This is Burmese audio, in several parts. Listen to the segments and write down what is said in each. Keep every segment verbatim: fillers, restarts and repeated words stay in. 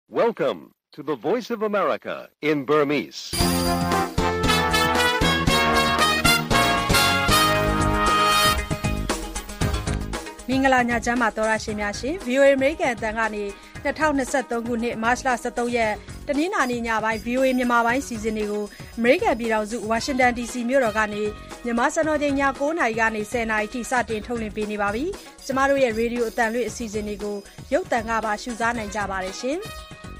Welcome to the Voice of America in Burmese. ။မင်္ဂလာညချမ်းပါသောရရှင်များရှင် ဗီအိုအေ American အသံကနေ၂၀၂၃ခုနှစ်မတ်လ၁၃ရက်တနင်္လာနေ့ညပိုင်း ဗီအိုအေ မြန်မာပိုင်းစီစဉ်တွေကို American ပြည်ထောင်စု Washington ဒီ စီ မြို့တော်ကနေမြန်မာစံတော်ချိန်ည၉နာရီကနေ၁၀နာရီထိစတင်ထုတ်လွှင့်ပေးနေပါပြီ။ကျမတို့ရဲ့ရေဒီယိုအသံလွှင့်အစီအစဉ်တွေကိုရုပ်သံကပါရှုစားနိုင်ကြပါတယ်ရှင်။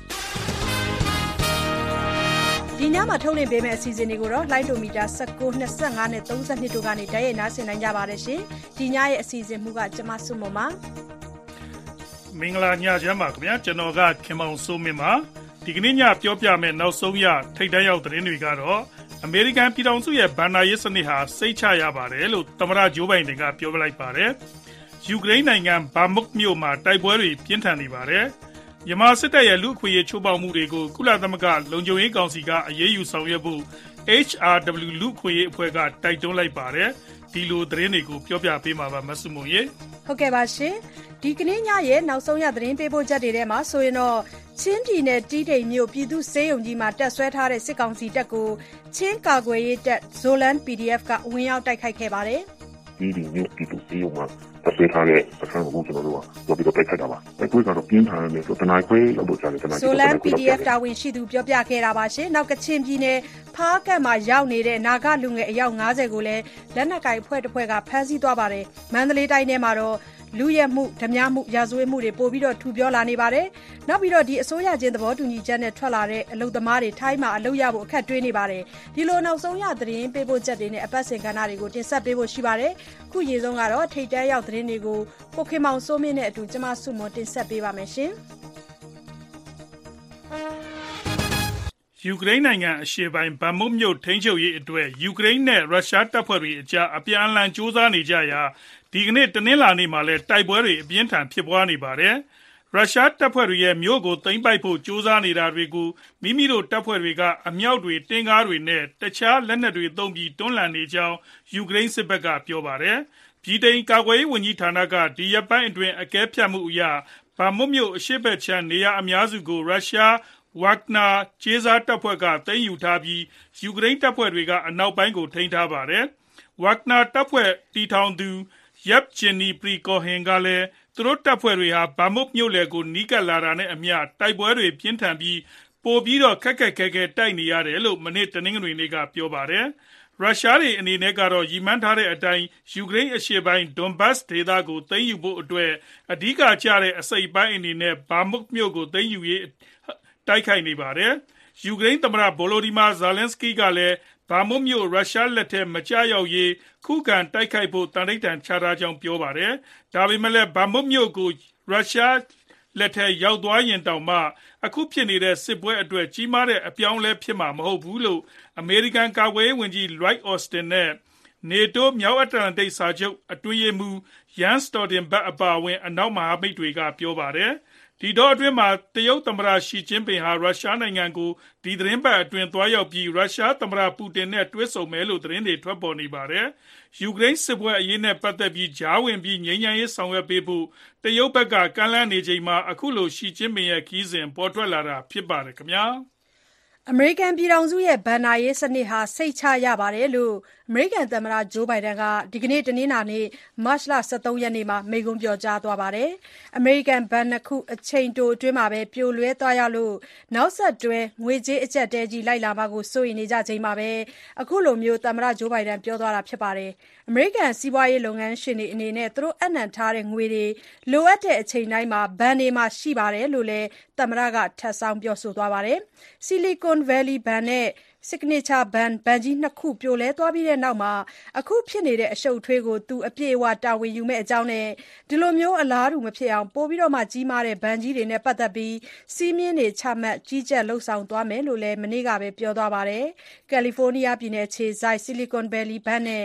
ဒီညမှာထုတ်လွှင့်ပေးမယ့်အစီအစဉ်တွေကိုတော့ Light Meter ၁၉ ၂၅နဲ့၃၂တို့ကနေတိုက်ရိုက်နားဆင်နိုင်ကြပါတယ်ရှင်။ဒီညရဲ့အစီအစဉ်မှုကကျမစုမပါမင်္ဂလာညချမ်းပါခင်ဗျာကျွန်တော်ကခင်မောင်စိုးမင်းပါဒီကနေ့ညပြောပြမယ့်နောက်ဆုံးရထိပ်တန်းရောက်သတင်းတွေကတော့အမေရိကန်ပြည်ထောင်စုရဲ့ဘဏ္ဍာရေးစနစ်ဟာစိတ်ချရပါတယ်လို့သမ္မတဂျိုးဘိုင်ဒန်ကပြောလိုက်ပါတယ်ယူကရိန်းနိုင်ငံဘာမုတ်မြို့မှာတိုက်ပွဲတွေပြင်းထန်နေပါတယ်မြန်မာစစ်တပ်ရဲ့လူ့အခွင့်အရေးချိုးဖောက်မှုတွေကိုကုလသမဂ္ဂလုံခြုံရေးကောင်စီကအရေးယူဆောင်ရွက်ဖို့ H R W လူ့အခွင့်အရေးအဖွဲ့ကတိုက်တွန်းလိုက်ပါတယ်ဒီလိုသတင်းတွေကိုပြောပြပေးမှာပါမဆုမွန်ရေဟုတ်ကဲ့ပါရှင်ဒီကနေ့ညရဲ့နောက်ဆုံးရသတင်းပေးပို့ချက်တွေထဲမှာဆိုရင်တော့ချင်းပြည်နယ်တီးတိမ်မြို့ပြည်သူ့စေယုံကြီးမှာတက်ဆွဲထားတဲ့စစ်ကောင်စီတပ်ကိုချင်းကာကွယ်ရေးတပ် Zoland ပီ ဒီ အက်ဖ် ကဝင်ရောက်တိုက်ခိုက်ခဲ့ပါတယ်တီးတိမ်မြို့ပြည်သူ့စေယုံမှာတက်ဆွဲထားတဲ့အခန်းကိုကျွန်တော်တို့ကပြောပြီးတော့တိုက်ခိုက်တာပါအဲ့ဒီကတော့ပြင်းထန်တယ်ဆိုတနင်္ဂနွေလောက်တော့ကြာတယ်တနင်္ဂနွေ Zoland ပီ ဒီ အက်ဖ် တာဝန်ရှိသူပြောပြခဲ့တာပါရှင်နောက်ကချင်ပြည်နယ်ဖားကတ်မှာရောက်နေတဲ့နာဂလူငယ်အယောက်၅၀ကိုလည်းလက်နက်ကိုင်အဖွဲ့တစ်ဖွဲ့ကဖမ်းဆီးသွားပါတယ်မန္တလေးတိုင်းထဲမှာတော့လူရဲမှုဓမြမှုရာဇဝတ်မှုတွေပို့ပြီးတော့ထူပြောလာနေပါတယ်နောက်ပြီးတော့ဒီအစိုးရချင်းသဘောတူညီချက်နဲ့ထွက်လာတဲ့အလုပ်သမားတွေထိုင်းမှာအလုပ်ရဖို့အခက်တွေးနေပါတယ်ဒီလိုနောက်ဆုံးရသတင်းပေးပို့ချက်တွေနဲ့အပတ်စဉ်ကဏ္ဍတွေကိုတင်ဆက်ပေးဖို့ရှိပါတယ်ခုရေဆုံးကတော့ထိတ်တဲရောက်သတင်းတွေကိုကိုခင်မောင်စိုးမင်းနဲ့အတူကျမစုမွန်တင်ဆက်ပေးပါမယ်ရှင်ယူကရိန်းနိုင်ငံအရှေ့ပိုင်းဗာမုတ်မြို့ထိန်းချုပ်ရေးအတွက်ယူကရိန်းနဲ့ရုရှားတပ်ဖွဲ့တွေအကြားအပြန်အလှန်ကြိုးစားနေကြရာဒီကနေ့တနင်္လာနေ့မှာလည်းတိုက်ပွဲတွေအပြင်းထန်ဖြစ်ပွားနေပါတယ်။ရုရှားတပ်ဖွဲ့တွေရဲ့မြို့ကိုသိမ်းပိုက်ဖို့ကြိုးစားနေတာတွေကိုမိမိတို့တပ်ဖွဲ့တွေကအမြောက်တွေတင်ကားတွေနဲ့တခြားလက်နက်တွေသုံးပြီးတွန်းလှန်နေကြောင်းယူကရိန်းစစ်ဘက်ကပြောပါတယ်။ပြည်ထောင်ကာကွယ်ရေးဝန်ကြီးဌာနကဒီရက်ပိုင်းအတွင်းအကဲဖြတ်မှုအရဗာမုတ်မြို့အရှေ့ဘက်ခြမ်းနေရာအများစုကိုရုရှားဝဂ်နာကျေးစားတပ်ဖွဲ့ကသိမ်းယူထားပြီးယူကရိန်းတပ်ဖွဲ့တွေကအနောက်ပိုင်းကိုထိန်းထားပါတယ်။ဝဂ်နာတပ်ဖွဲ့တီထောင်သူရပ်ဂျင်နီပရီကောဟင်ကလည်းသူတို့တပ်ဖွဲ့တွေဟာဗာမုတ်မြို့လယ်ကိုနီးကပ်လာတာနဲ့အမျှတိုက်ပွဲတွေပြင်းထန်ပြီးပိုပြီးတော့ခက်ခက်ခဲခဲတိုက်နေရတယ်လို့မနေ့တနင်္ဂနွေနေ့ကပြောပါတယ်။ရုရှားတွေအနေနဲ့ကတော့ရည်မှန်းထားတဲ့အတိုင်းယူကရိန်းအရှေ့ပိုင်းဒွန်ဘတ်ဒေသကိုသိမ်းယူဖို့အတွက်အဓိကကျတဲ့အစိပ်ပိုင်းအနေနဲ့ဗာမုတ်မြို့ကိုသိမ်းယူရေးတိုက်ခိုက်နေပါတယ်။ယူကရိန်းသမ္မတဗိုလိုဒီမာဇာလန်စကီကလည်းဗာမုတ်မြို့ရုရှားလက်ထဲမကျရောက်ရေးခုခံတိုက်ခိုက်ဖို့တန်ဋိဌာန်ချထားကြောင်းပြောပါတယ်။ဒါပေမဲ့လည်းဗာမုတ်မြို့ကိုရုရှားလက်ထဲရောက်သွားရင်တောင်မှအခုဖြစ်နေတဲ့စစ်ပွဲအတွက်ကြီးမားတဲ့အပြောင်းအလဲဖြစ်မှာမဟုတ်ဘူးလို့အမေရိကန်ကာကွယ်ရေးဝန်ကြီး Lloyd Austin နဲ့ NATO မြောက်အတ္တလန်တိတ်စာချုပ်အတွင်းရေးမှူး Jens Stoltenberg အပါအဝင်အနောက်မဟာမိတ်တွေကပြောပါတယ်။ဒီတော့အတွင်းမှာတရုတ်သမ္မတရှီကျင်းပင်ဟာရုရှားနိုင်ငံကိုဒီသတင်းပတ်အတွင်းသွားရောက်ပြီးရုရှားသမ္မတပူတင်နဲ့တွေ့ဆုံမယ်လို့သတင်းတွေထွက်ပေါ်နေပါတယ်။ယူကရိန်းစစ်ပွဲအရေးနဲ့ပတ်သက်ပြီးဂျားဝင်ပြီးငြိမ်းချမ်းရေးဆောင်ရွက်ပေးဖို့တရုတ်ဘက်ကကမ်းလှမ်းနေချိန်မှာအခုလိုရှီကျင်းပင်ရဲ့ခီးစဉ်ပေါ်ထွက်လာတာဖြစ်ပါတယ်ခင်ဗျာ။အမေရိကန်ပြည်ထောင်စုရဲ့ဘဏ္ဍာရေးစနစ်ဟာစိတ်ချရပါတယ်လို့အမေရိကန်သမ္မတဂျိုးဘိုင်ဒန်ကဒီကနေ့တနင်္လာနေ့မတ်လ၁၃ရက်နေ့မှာမိန့်ခွန်းပြောကြားသွားပါတယ်။အမေရိကန်ဘဏ်နှစ်ခုအချိန်တိုအတွင်းမှာပဲပြိုလဲသွားရလို့နောက်ဆက်တွဲငွေကြေးအကျပ်တဲကြီးလိုက်လာမှာကိုစိုးရိမ်နေကြချိန်မှာပဲအခုလိုမျိုးသမ္မတဂျိုးဘိုင်ဒန်ပြောသွားတာဖြစ်ပါတယ်။အမေရိကန်စီးပွားရေးလုပ်ငန်းရှင်တွေအနေနဲ့သူတို့အနှံထားတဲ့ငွေတွေလိုအပ်တဲ့အချိန်တိုင်းမှာဘဏ်တွေမှာရှိပါတယ်လို့လည်းသမ္မတကထပ်ဆောင်းပြောဆိုသွားပါတယ်။ Silicon Valley ဘဏ်နဲ့ Signature Bank ဘဏ်ကြီးနှစ်ခုပြိုလဲသွားပြီးတဲ့နောက်မှာအခုဖြစ်နေတဲ့အရှုပ်အထွေးကိုသူအပြည့်အဝတာဝန်ယူမယ့်အကြောင်းနဲ့ဒီလိုမျိုးအလားတူမဖြစ်အောင်ပိုပြီးတော့မှကြီးမားတဲ့ဘဏ်ကြီးတွေနဲ့ပတ်သက်ပြီးစီးမြင်တွေချမှတ်ကြီးကြပ်လှုပ်ဆောင်သွားမယ်လို့လည်းမနေ့ကပဲပြောသွားပါတယ်။ California ပြည်နယ်ခြေဆိုင် Silicon Valley ဘဏ်နဲ့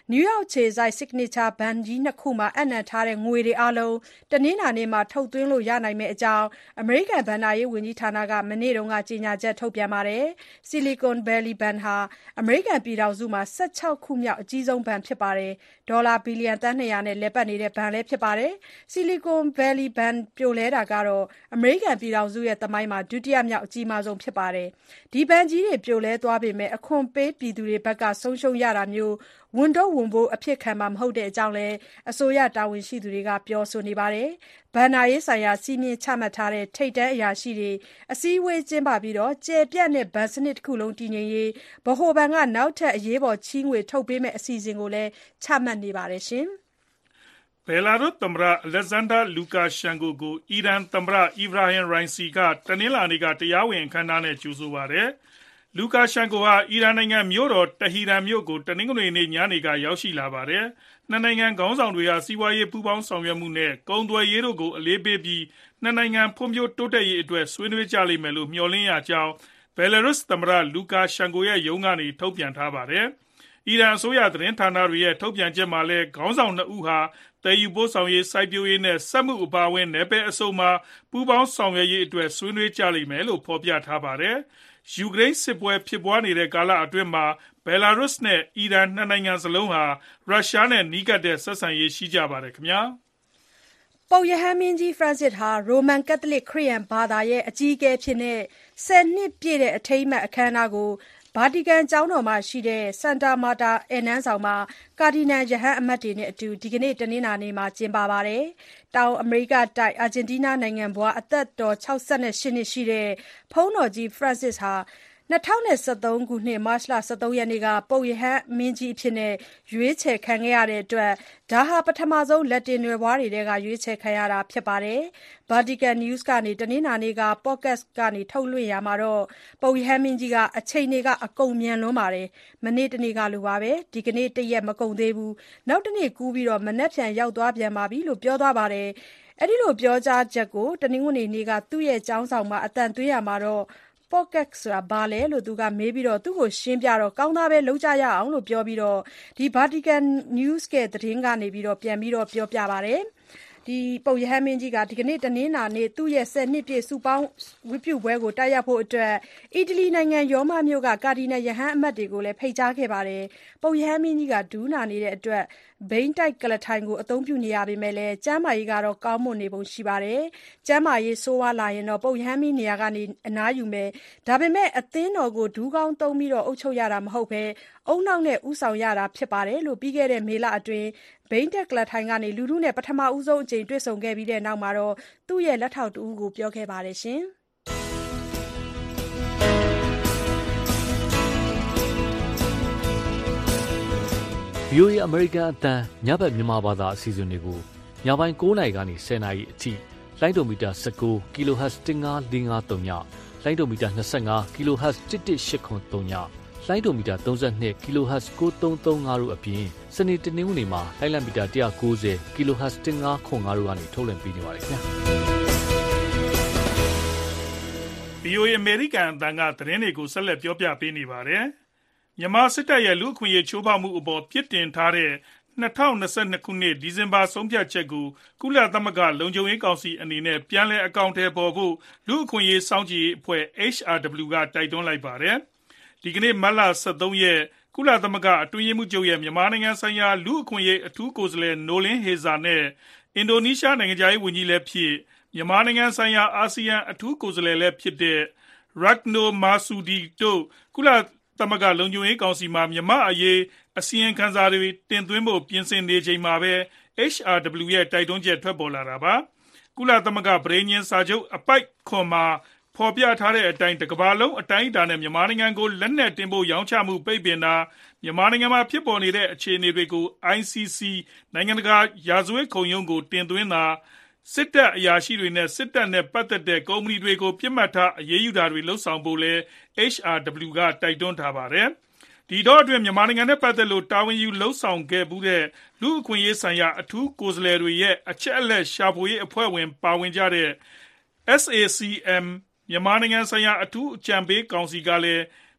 နယူးယောက်ခြေစိုက် Signature ဘဏ်ကြီးနှစ်ခုမှာအပ်နှံထားတဲ့ငွေတွေအားလုံးတနင်္လာနေ့မှာထုတ်သွင်းလို့ရနိုင်မယ့်အကြောင်းအမေရိကန်ဘဏ္ဍာရေးဝန်ကြီးဌာနကမနေ့ကကြေညာချက်ထုတ်ပြန်ပါတယ်။ Silicon Valley Bank ဟာအမေရိကန်ပြည်ထောင်စုမှာ၁၆ခုမြောက်အကြီးဆုံးဘဏ်ဖြစ်ပါတယ်။ ဒေါ်လာဘီလီယံသန်းနှစ်ရာနဲ့လည်ပတ်နေတဲ့ဘဏ်လည်းဖြစ်ပါတယ်။ Silicon Valley Bank ပြိုလဲတာဟာအမေရိကန်ပြည်ထောင်စုသမိုင်းမှာဒုတိယမြောက်အကြီးမားဆုံးဖြစ်ပါတယ်။ ဒီဘဏ်ကြီးတွေပြိုလဲသွားပေမဲ့အခွန်ပေးပြည်သူတွေဘက်ကဆုံးရှုံးရတာမျိုးဝန်ထုပ်ဝန်ပိုးအဖြစ်ခံမှာမဟုတ်တဲ့အကြောင်းလည်းအစိုးရတာဝန်ရှိသူတွေကပြောဆိုနေပါတယ်။ ဘဏ္ဍာရေးဆိုင်ရာစည်းမျဉ်းချမှတ်ထားတဲ့ထိပ်တန်းအရာရှိတွေအစည်းအဝေးကျင်းပပြီးကျယ်ပြန့်တဲ့ဘဏ်စနစ်တခုလုံးတည်ငြိမ်ရေးဗဟိုဘဏ်ကနောက်ထပ်အရေးပေါ်ချေးငွေထုတ်ပေးမယ့်အစီအစဉ်ကိုလည်းချမှတ်နေပါတယ်။ဘယ်လာရုစ်သမ္မတ Alexander Lukashenko ကို အီရန်သမ္မတ Ebrahim Raisi ကတနင်္လာနေ့ကတရားဝင်အခမ်းအနားနဲ့ကြိုဆိုပါတယ်။ Lukashenko ဟာအီရန်နိုင်ငံမြို့တော် Tehran မြို့ကိုတနင်္ဂနွေနေ့ညနေကရောက်ရှိလာပါတယ်။ နှစ်နိုင်ငံခေါင်းဆောင်တွေဟာစီးပွားရေးပူးပေါင်းဆောင်ရွက်မှုနဲ့ကုန်သွယ်ရေးတို့ကိုအလေးပေးပြီးနှစ်နိုင်ငံဖွံ့ဖြိုးတိုးတက်ရေးအတွက်ဆွေးနွေးကြလိမ့်မယ်လို့မျှော်လင့်ရကြောင်း Belarus သမ္မတ Lukashenko ရဲ့ရုံးကနေထုတ်ပြန်ထားပါတယ်။ အီရန်အစိုးရသတင်းဌာနတွေရဲ့ထုတ်ပြန်ချက်မှာလည်းခေါင်းဆောင်နှစ်ဦးဟာသယ်ယူပို့ဆောင်ရေး၊ စိုက်ပျိုးရေးနဲ့စက်မှုအပါအဝင်နယ်ပယ်အစုံမှာပူးပေါင်းဆောင်ရွက်ရေးအတွက်ဆွေးနွေးကြလိမ့်မယ်လို့ဖော်ပြထားပါတယ်။ ယူကရိန်းစစ်ပွဲဖြစ်ပွားနေတဲ့ကာလအတွင်းမှာ Belarus နဲ့အီရန်နှစ်နိုင်ငံစလုံးဟာရုရှားနဲ့နီးကပ်တဲ့ဆက်ဆံရေးရှိကြပါတယ်ခင်ဗျာ။ပုပ်ရဟန်းမင်းကြီး Francis ဟာ ရိုမန်ကက်သလစ်ခရစ်ယာန်ဘာသာရဲ့အကြီးအကဲအဖြစ်ဆယ်နှစ်ပြည့်အထိမ်းအမှတ်အခမ်းအနားကို ဗာတီကန်ကျောင်းတော်ရှိ Santa Marta ဧည့်နန်းဆောင်မှာ ကာဒီနယ်ရဟန်းအမတ်တွေနဲ့အတူ ဒီကနေ့ တနင်္လာနေ့မှာကျင်းပပါတယ်။ တောင်အမေရိကတိုက်အာဂျင်တီးနားနိုင်ငံဖွားအသက်တော်၆၈နှစ်ရှိတဲ့ ဘုန်းတော်ကြီး Francis ဟာ၂၀၁၃ခုနှစ်မတ်လ၁၃ရက်နေ့က ပုပ်ရဟန်းမင်းကြီးအဖြစ်ရွေးချယ်ခံခဲ့ရတဲ့အတွက်ဒါဟာပထမဆုံး လက်တင်နွယ်ဖွားတွေထဲကရွေးချယ်ခံရတာဖြစ်ပါတယ်။ Vatican News က တနင်္လာနေ့က podcast ကနေထုတ်လွှင့်ရာမှာ ပုပ်ရဟန်းမင်းကြီးက အချိန်တွေအကုန်မြန်လွန်းပါတယ်။ မနေ့တနေ့ကလိုပါပဲ။ ဒီကနေ့တရက်မကုန်သေးဘူး။ နောက်တနေ့ကူးပြီးမနက်ဖြန်ရောက်သွားပြန်ပါပြီလို့ပြောသွားပါတယ်။ အဲဒီပြောကြားချက်ကိုတနင်္ဂနွေနေ့က သူ့ရဲ့ကျောင်းဆောင်မှာအသံသွင်းရာမှာ podcast ဆိုတာဘာလဲလို့မေးပြီးသူ့ကိုရှင်းပြတော့ကောင်းသားပဲလုပ်ကြရအောင်လို့ပြောပြီး Vatican News သတင်းကနေပြန်ပြောပြပါတယ်။ ပုပ်ရဟန်းမင်းကြီးက ဒီကနေ့တနင်္လာနေ့ သူ့ရဲ့ဆယ်နှစ်ပြည့်စုပေါင်းဝတ်ပြုပွဲကိုတက်ရောက်ဖို့အတွက်အီတလီနိုင်ငံရောမမြို့က ကာဒီနယ်ရဟန်းအမတ်တွေကိုလည်းဖိတ်ကြားခဲ့ပါတယ်။ ပုပ်ရဟန်းမင်းကြီးဒူးနာနေတဲ့အတွက်ဘီးတိုက်ကုလားထိုင်ကိုအသုံးပြုနေရပေမဲ့ကျန်းမာရေးကောင်းမွန်နေပုံရှိပါတယ်။ ကျန်းမာရေးဆိုးဝါးလာရင်ပုပ်ရဟန်းမင်းနေရာကနေအနားယူမယ်။ ဒါပေမဲ့အသင်းတော်ကိုဒူးခေါင်းသုံးအုပ်ချုပ်ရတာမဟုတ်ဘဲဦးနှောက်နဲ့ဦးဆောင်ရတာဖြစ်တယ်လို့ ပြီးခဲ့တဲ့မေလအတွင်းဘီးတပ်ကုလားထိုင်ကနေလူထုနဲ့ပထမဆုံးအကြိမ်တွေ့ဆုံခဲ့ပြီးနောက် သူ့ရဲ့လက်ထောက်တဦးကိုပြောခဲ့ပါတယ်။ဗွီအိုအေ အမေရိကန်အသံညဘက်မြန်မာဘာသာအစီအစဉ်တွေကိုညပိုင်း၉နာရီကနေ၁၀နာရီအထိလိုင်းဒိုမီတာ၁၉ kHz ၁၅၄၅၃ညလိုင်းဒိုမီတာ၂၅ kHz ၁၁၈၇၃ညလိုင်းဒိုမီတာ၃၂ kHz ၉၃၃၅တို့အပြင်စနေတနင်္ဂနွေမှာလိုင်းလံမီတာ၁၉၀ kHz ၁၅ခွန်၅တို့ကနေထုတ်လွှင့်ပေးနေပါတယ်ခင်ဗျာ။ဗွီအိုအေအမေရိကန်အသံကသတင်းတွေကိုဆက်လက်ပြောပြပေးနေပါတယ်။ မြန်မာစစ်တပ်ရဲ့လူ့အခွင့်အရေးချိုးဖောက်မှုအပေါ်ပြစ်တင်ထားတဲ့၂၀၂၂ခုနှစ်ဒီဇင်ဘာဆုံးဖြတ်ချက်ကိုကုလသမဂ္ဂလုံခြုံရေးကောင်စီအနေနဲ့ပြန်လည်အကောင်အထည်ဖော်ဖို့လူ့အခွင့်အရေးစောင့်ကြည့်ရေးအဖွဲ့ H R W ကတိုက်တွန်းလိုက်ပါတယ်။ ဒီကနေ့မတ်လ၁၃ရက်ကုလသမဂ္ဂအတွင်းရေးမှူးချုပ်ရဲ့မြန်မာနိုင်ငံဆိုင်ရာလူ့အခွင့်အရေးအထူးကိုယ်စားလှယ် Noeleen Heyzer နဲ့အင်ဒိုနီးရှားနိုင်ငံခြားရေးဝန်ကြီးလည်းဖြစ်မြန်မာနိုင်ငံဆိုင်ရာအာဆီယံအထူးကိုယ်စားလှယ်လည်းဖြစ်တဲ့ Retno Marsudi တို့ကုလသမဂ္ဂလုံခြုံရေးကောင်စီမှာမြန်မာ့အရေးအစီရင်ခံစာတွေတင်သွင်းဖို့ပြင်ဆင်နေချိန်မှာပဲ H R W ရဲ့တိုက်တွန်းချက်ထွက်ပေါ်လာတာပါ။ ကုလသမဂ္ဂပဋိညာဉ်စာချုပ်အပိုဒ်ခွန်မှာဖော်ပြထားတဲ့အတိုင်းတကမ္ဘာလုံးအတိုင်းအတာနဲ့မြန်မာနိုင်ငံကိုလက်နက်တင်ပို့ရောင်းချမှုပိတ်ပင်တာမြန်မာနိုင်ငံမှာဖြစ်ပေါ်နေတဲ့အခြေအနေတွေကို I C C နိုင်ငံတကာရာဇဝတ်ခုံရုံးကိုတင်သွင်းတာစစ်တပ်အရာရှိတွေနဲ့စစ်တပ်နဲ့ပတ်သက်တဲ့ကုမ္ပဏီတွေကိုပစ်မှတ်ထားအရေးယူတာတွေလုပ်ဆောင်ဖို့လည်း H R W ကတိုက်တွန်းထားပါတယ်။ ဒီတောအတွင်းမြန်မာနိုင်ငံနဲ့ပတ်သက်လို့တာဝန်ယူလုပ်ဆောင်ခဲ့ဖူးတဲ့လူ့အခွင့်အရေးဆိုင်ရာအထူးကိုယ်စားလှယ်တွေရဲ့အချက်အလက်ရှာဖွေရေးအဖွဲ့ဝင်ပါဝင်ကြတဲ့ S A C M မြန်မာနိုင်ငံဆိုင်ရာအထူးအကြံပေးကောင်စီကလည်း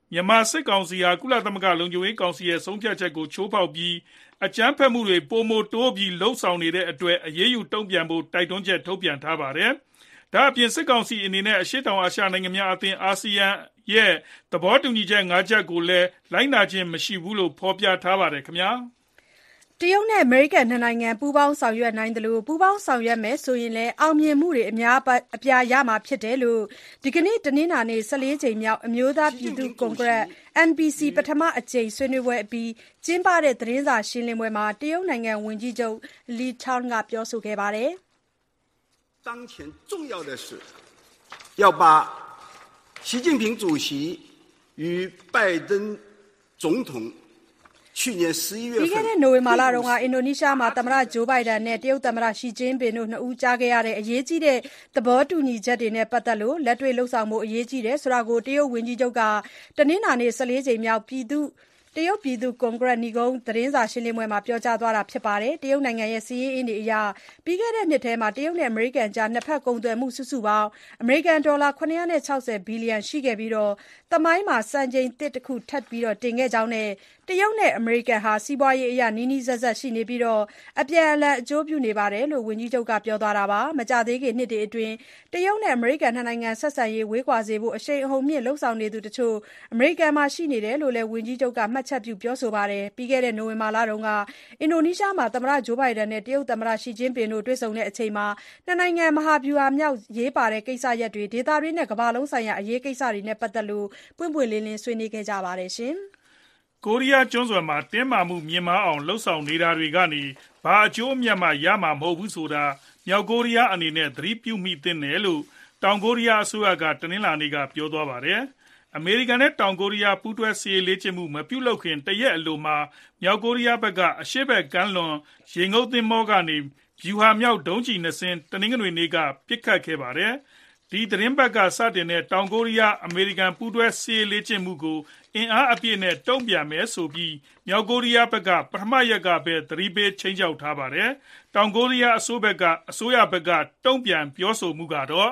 မြန်မာစစ်ကောင်စီဟာကုလသမဂ္ဂလုံခြုံရေးကောင်စီရဲ့ဆုံးဖြတ်ချက်ကိုချိုးဖောက်ပြီးအကြမ်းဖက်မှုတွေပိုမိုတိုးပြီးလှုံ့ဆော်နေတဲ့အတွက်အရေးယူတုံ့ပြန်ဖို့တိုက်တွန်းချက်ထုတ်ပြန်ထားပါတယ်။ဒါအပြင်စစ်ကောင်စီအနေနဲ့အရှေ့တောင်အာရှနိုင်ငံများအသင်းအာဆီယံရဲ့သဘောတူညီချက်၅ချက်ကိုလည်းလိုက်နာခြင်းမရှိဘူးလို့ဖော်ပြထားပါတယ်ခင်ဗျာ။တရုတ်နဲ့အမေရိကန်နှစ်နိုင်ငံပူးပေါင်းဆောင်ရွက်နိုင်တယ်လို့ပူးပေါင်းဆောင်ရွက်မယ်ဆိုရင်လည်းအောင်မြင်မှုတွေအများအပြားရမှာဖြစ်တယ်လို့ဒီကနေ့တနင်္လာနေ့၁၄ကြိမ်မြောက်အမျိုးသားပြည်သူ့ကွန်ဂရက် N B C ပထမအကြိမ်ဆွေးနွေးပွဲအပြီးကျင်းပတဲ့သတင်းစာရှင်းလင်းပွဲမှာတရုတ်နိုင်ငံဝန်ကြီးချုပ် Li Qiang ကပြောဆိုခဲ့ပါတယ်။当前重要的是要把习近平主席与拜登总统ပြီးခဲ့တဲ့နိုဝင်ဘာလတုန်းကအင်ဒိုနီးရှားမှာသမ္မတဂျိုးဘိုင်ဒန်နဲ့တရုတ်သမ္မတရှီကျင်းပင်တို့နှစ်ဦးကြားခဲ့ရတဲ့အရေးကြီးတဲ့သဘောတူညီချက်တွေနဲ့ပတ်သက်လို့လက်တွေ့လှုပ်ဆောင်မှုအရေးကြီးတယ်ဆိုတာကိုတရုတ်ဝန်ကြီးချုပ်ကတနင်္လာနေ့၁၄ကြိမ်မြောက်ပြည်သူ့တရုတ်ပြည်သူ့ကွန်ဂရက်နီကုန်းသတင်းစာရှင်းလင်းပွဲမှာပြောကြားသွားတာဖြစ်ပါတယ်။တရုတ်နိုင်ငံရဲ့စီးရေးအင်းတွေအရပြီးခဲ့တဲ့နှစ်ထဲမှာတရုတ်နဲ့အမေရိကန်ကြားနှစ်ဖက်ကုန်သွယ်မှုစုစုပေါင်းအမေရိကန်ဒေါ်လာ၇၆၀ဘီလီယံရှိခဲ့ပြီးတော့သမိုင်းမှာစံချိန်သစ်တစ်ခုထပ်ပြီးတော့တင်ခဲ့ကြောင်းနဲ့တရုတ်နဲ့အမေရိကန်ဟာစီးပွားရေးအရနီးနီးစပ်စပ်ရှိနေပြီးတော့အပြန်အလှန်အကျိုးပြုနေပါတယ်လို့ဝန်ကြီးချုပ်ကပြောသွားတာပါ။မကြသေးခင်နှစ်တွေအတွင်းတရုတ်နဲ့အမေရိကန်နှစ်နိုင်ငံဆက်ဆံရေးဝေးကွာစေဖို့အရှိန်အဟုန်မြင့်လှုံ့ဆော်နေသူတချို့အမေရိကန်မှာရှိနေတယ်လို့လည်းဝန်ကြီးချုပ်ကမှတ်ချက်ပြုပြောဆိုပါတယ်။ပြီးခဲ့တဲ့နိုဝင်ဘာလတုန်းကအင်ဒိုနီးရှားမှာသမ္မတဂျိုးဘိုင်ဒန်နဲ့တရုတ်သမ္မတရှီကျင်းပင်တို့တွေ့ဆုံတဲ့အချိန်မှာနှစ်နိုင်ငံမဟာဗျူဟာမြောက်ရေးပါတဲ့ကိစ္စရပ်တွေဒေသတွင်းနဲ့ကမ္ဘာလုံးဆိုင်ရာအရေးကိစ္စတွေနဲ့ပတ်သက်လို့ပွင့်ပွင့်လင်းလင်းဆွေးနွေးခဲ့ကြပါတယ်ရှင်။ကိုရီးယားကျွန်းဆွယ်မှာတင်းမာမှုမြင့်မားအောင်လှုံ့ဆော်နေတာတွေကနေဘာအကျိုးအမြတ်မှရမှာမဟုတ်ဘူးဆိုတာမြောက်ကိုရီးယားအနေနဲ့သတိပြုမိသင့်တယ်လို့တောင်ကိုရီးယားအစိုးရကတနင်္လာနေ့ကပြောသွားပါတယ်။အမေရိကန်နဲ့တောင်ကိုရီးယားပူးတွဲစစ်ရေးလေ့ကျင့်မှုမပြုလုပ်ခင်တရက်အလိုမှာမြောက်ကိုရီးယားဘက်ကအရှေ့ဘက်ကမ်းလွန်ရေငုပ်သင်္ဘောကနေဗျူဟာမြောက်ဒုံးကျည်နှစ်စင်းတနင်္ဂနွေနေ့ကပစ်ခတ်ခဲ့ပါတယ်။ဒီသတင်းပတ်ကစတင်တဲ့တောင်ကိုရီးယားအမေရိကန်ပူးတွဲစစ်ရေးလေ့ကျင့်မှုကိုအင်အားအပြည့်နဲ့တုံ့ပြန်မယ်ဆိုပြီးမြောက်ကိုရီးယားဘက်ကပထမရက်ကပဲသတိပေးချိန်ချောက်ထားပါတယ်။တောင်ကိုရီးယားအစိုးဘက်ကအစိုးရဘက်ကတုံ့ပြန်ပြောဆိုမှုကတော့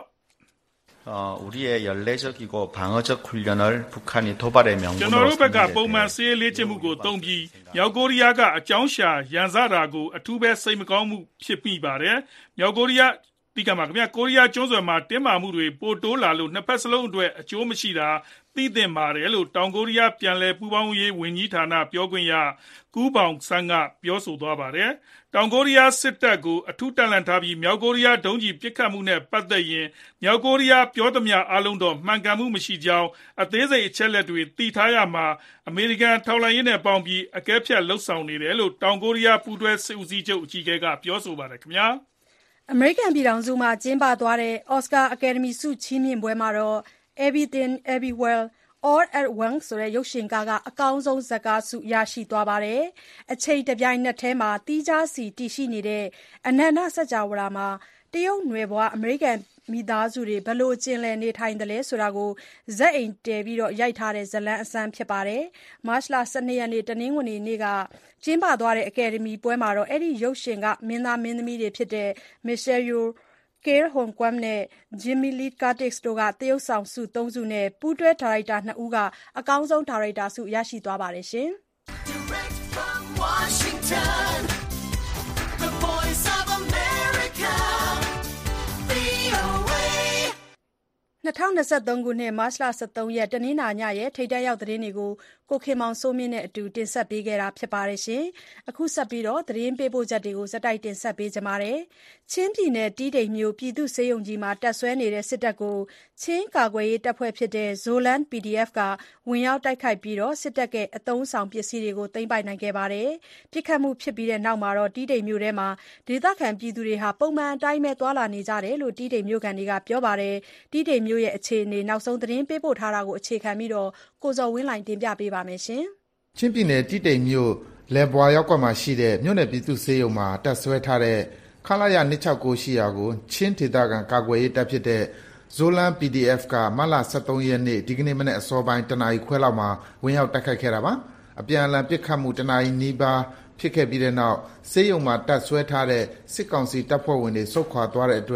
ကျွန်တော်တို့ဘက်ကပုံမှန်စစ်ရေးလေ့ကျင့်မှုကိုသုံးပြီးမြောက်ကိုရီးယားကအကြောင်းရှာရန်စတာကိုအထူးပဲစိတ်မကောင်းမှုဖြစ်မိပါတယ်။မြောက်ကိုရီးယားဒီကမှာခင်ဗျာကိုရီးယားကျွန်းဆွယ်မှာတင်းမာမှုတွေပိုတိုးလာလို့နှစ်ဖက်စလုံးအတွက်အကျိုးမရှိတာသိသင့်ပါတယ်လို့တောင်ကိုရီးယားပြန်လည်ပူးပေါင်းရေးဝန်ကြီးဌာနပြောခွင့်ရကူးပေါင်ဆန်းကပြောဆိုသွားပါတယ်။တောင်ကိုရီးယားစစ်တပ်ကိုအထူးတက်လန့်ထားပြီးမြောက်ကိုရီးယားဒုံးကျည်ပစ်ခတ်မှုနဲ့ပတ်သက်ရင်မြောက်ကိုရီးယားပြောသမျှအလုံးတော့မှန်ကန်မှုမရှိကြောင်းအသေးစိတ်အချက်လက်တွေသိထားရမှာအမေရိကန်ထောက်လှမ်းရေးနဲ့ပေါင်းပြီးအကဲဖြတ်လှုပ်ဆောင်နေတယ်လို့တောင်ကိုရီးယားပူးတွဲစစ်ဦးစီးချုပ်အကြီးအကဲကပြောဆိုပါတယ်ခင်ဗျာ။အမေရိကန်ပြည်ထောင်စုမှာကျင်းပသွားတဲ့ Oscar Academy ဆုချီးမြှင့်ပွဲမှာတော့ Everything Everywhere All at Once ဆိုတဲ့ရုပ်ရှင်ကားကအကောင်းဆုံးဇာတ်ကားဆုရရှိသွားပါတယ်။အချိန်တပြိုင်နက်တည်းမှာတီးခြားစီတည်ရှိနေတဲ့အနန္တစကြာဝဠာမှာတရုတ်နွယ်ဘွားအမေရိကန်မိသားစုတွေဘယ်လိုကျင်လည်နေထိုင်သလဲဆိုတာကိုဇက်အိမ်တည်ပြီးတော့ရိုက်ထားတဲ့ဇာတ်လမ်းအစမ်းဖြစ်ပါတယ်။မတ်လ၁၂ရက်နေ့တနင်္ဂနွေနေ့ကကျင်းပသွားတဲ့အကယ်ဒမီပွဲမှာတော့အဲ့ဒီရုပ်ရှင်ကမင်းသားမင်းသမီးတွေဖြစ်တဲ့ Michelle Yeoh Kail Hong Kwang နဲ့ Jamie Lee Curtis တို့ကသရုပ်ဆောင်ဆုသုံးဆုနဲ့ပူးတွဲဒါရိုက်တာနှစ်ဦးကအကောင်းဆုံးဒါရိုက်တာဆုရရှိသွားပါတယ်ရှင်။၂၀၂၃ခုနှစ်မတ်လ၁၃ရက်တနင်္လာညရဲ့ထိပ်တန်းရောက်သတင်းတွေကိုကိုခင်မောင်စိုးမင်းနဲ့အတူတင်ဆက်ပေးခဲ့တာဖြစ်ပါတယ်ရှင်။အခုဆက်ပြီးတော့သတင်းပေးပို့ချက်တွေကိုဇက်တိုက်တင်ဆက်ပေးကြပါမယ်။ချင်းပြည်နယ်တီးတိန်မြို့ပြည်သူ့ဆေးရုံကြီးမှာတပ်ဆွဲနေတဲ့စစ်တပ်ကိုချင်းကာကွယ်ရေးတပ်ဖွဲ့ဖြစ်တဲ့ Zoland ပီ ဒီ အက်ဖ် ကဝင်ရောက်တိုက်ခိုက်ပြီးတော့စစ်တပ်ရဲ့အသုံးဆောင်ပစ္စည်းတွေကိုသိမ်းပိုက်နိုင်ခဲ့ပါတယ်။ပြစ်ခတ်မှုဖြစ်ပြီးတဲ့နောက်မှာတော့တီးတိန်မြို့ထဲမှာဒေသခံပြည်သူတွေဟာပုံမှန်အတိုင်းပဲသွာလာနေကြတယ်လို့တီးတိန်မြို့ခံတွေကပြောပါတယ်။တီးတိန်မြို့ရဲ့အခြေအနေနောက်ဆုံးသတင်းပေးပို့ထားတာကိုအခြေခံပြီးတော့ကိုဇော်ဝင်းလှိုင်တင်ပြပေးပါမယ်ရှင်။ချင်းပြည်နယ်တီးတိန်မြို့လယ်ဘွာရောက်ကွက်မှာရှိတဲ့မြို့နယ်ပြည်သူ့ဆေးရုံမှာတပ်ဆွဲထားတဲ့ခလာရ၂၆၉ရှိရာကိုချင်းဒေသခံကာကွယ်ရေးတပ်ဖြစ်တဲ့ Zoland ပီ ဒီ အက်ဖ် ကမတ်လ၁၃ရက်နေ့ဒီကနေ့မနေ့အစောပိုင်းတနာရီခွဲလောက်မှာဝင်ရောက်တိုက်ခိုက်ခဲ့တာပါ။အပြန်အလှန်ပစ်ခတ်မှုတနာရီနီးပါးဖြစ်ခဲ့ပြီးတဲ့နောက်ဆေးရုံမှာတပ်ဆွဲထားတဲ့စစ်ကောင်စီတပ်ဖွဲ့ဝင်တွေဆုတ်ခွာသွားတဲ့အတွက်ပ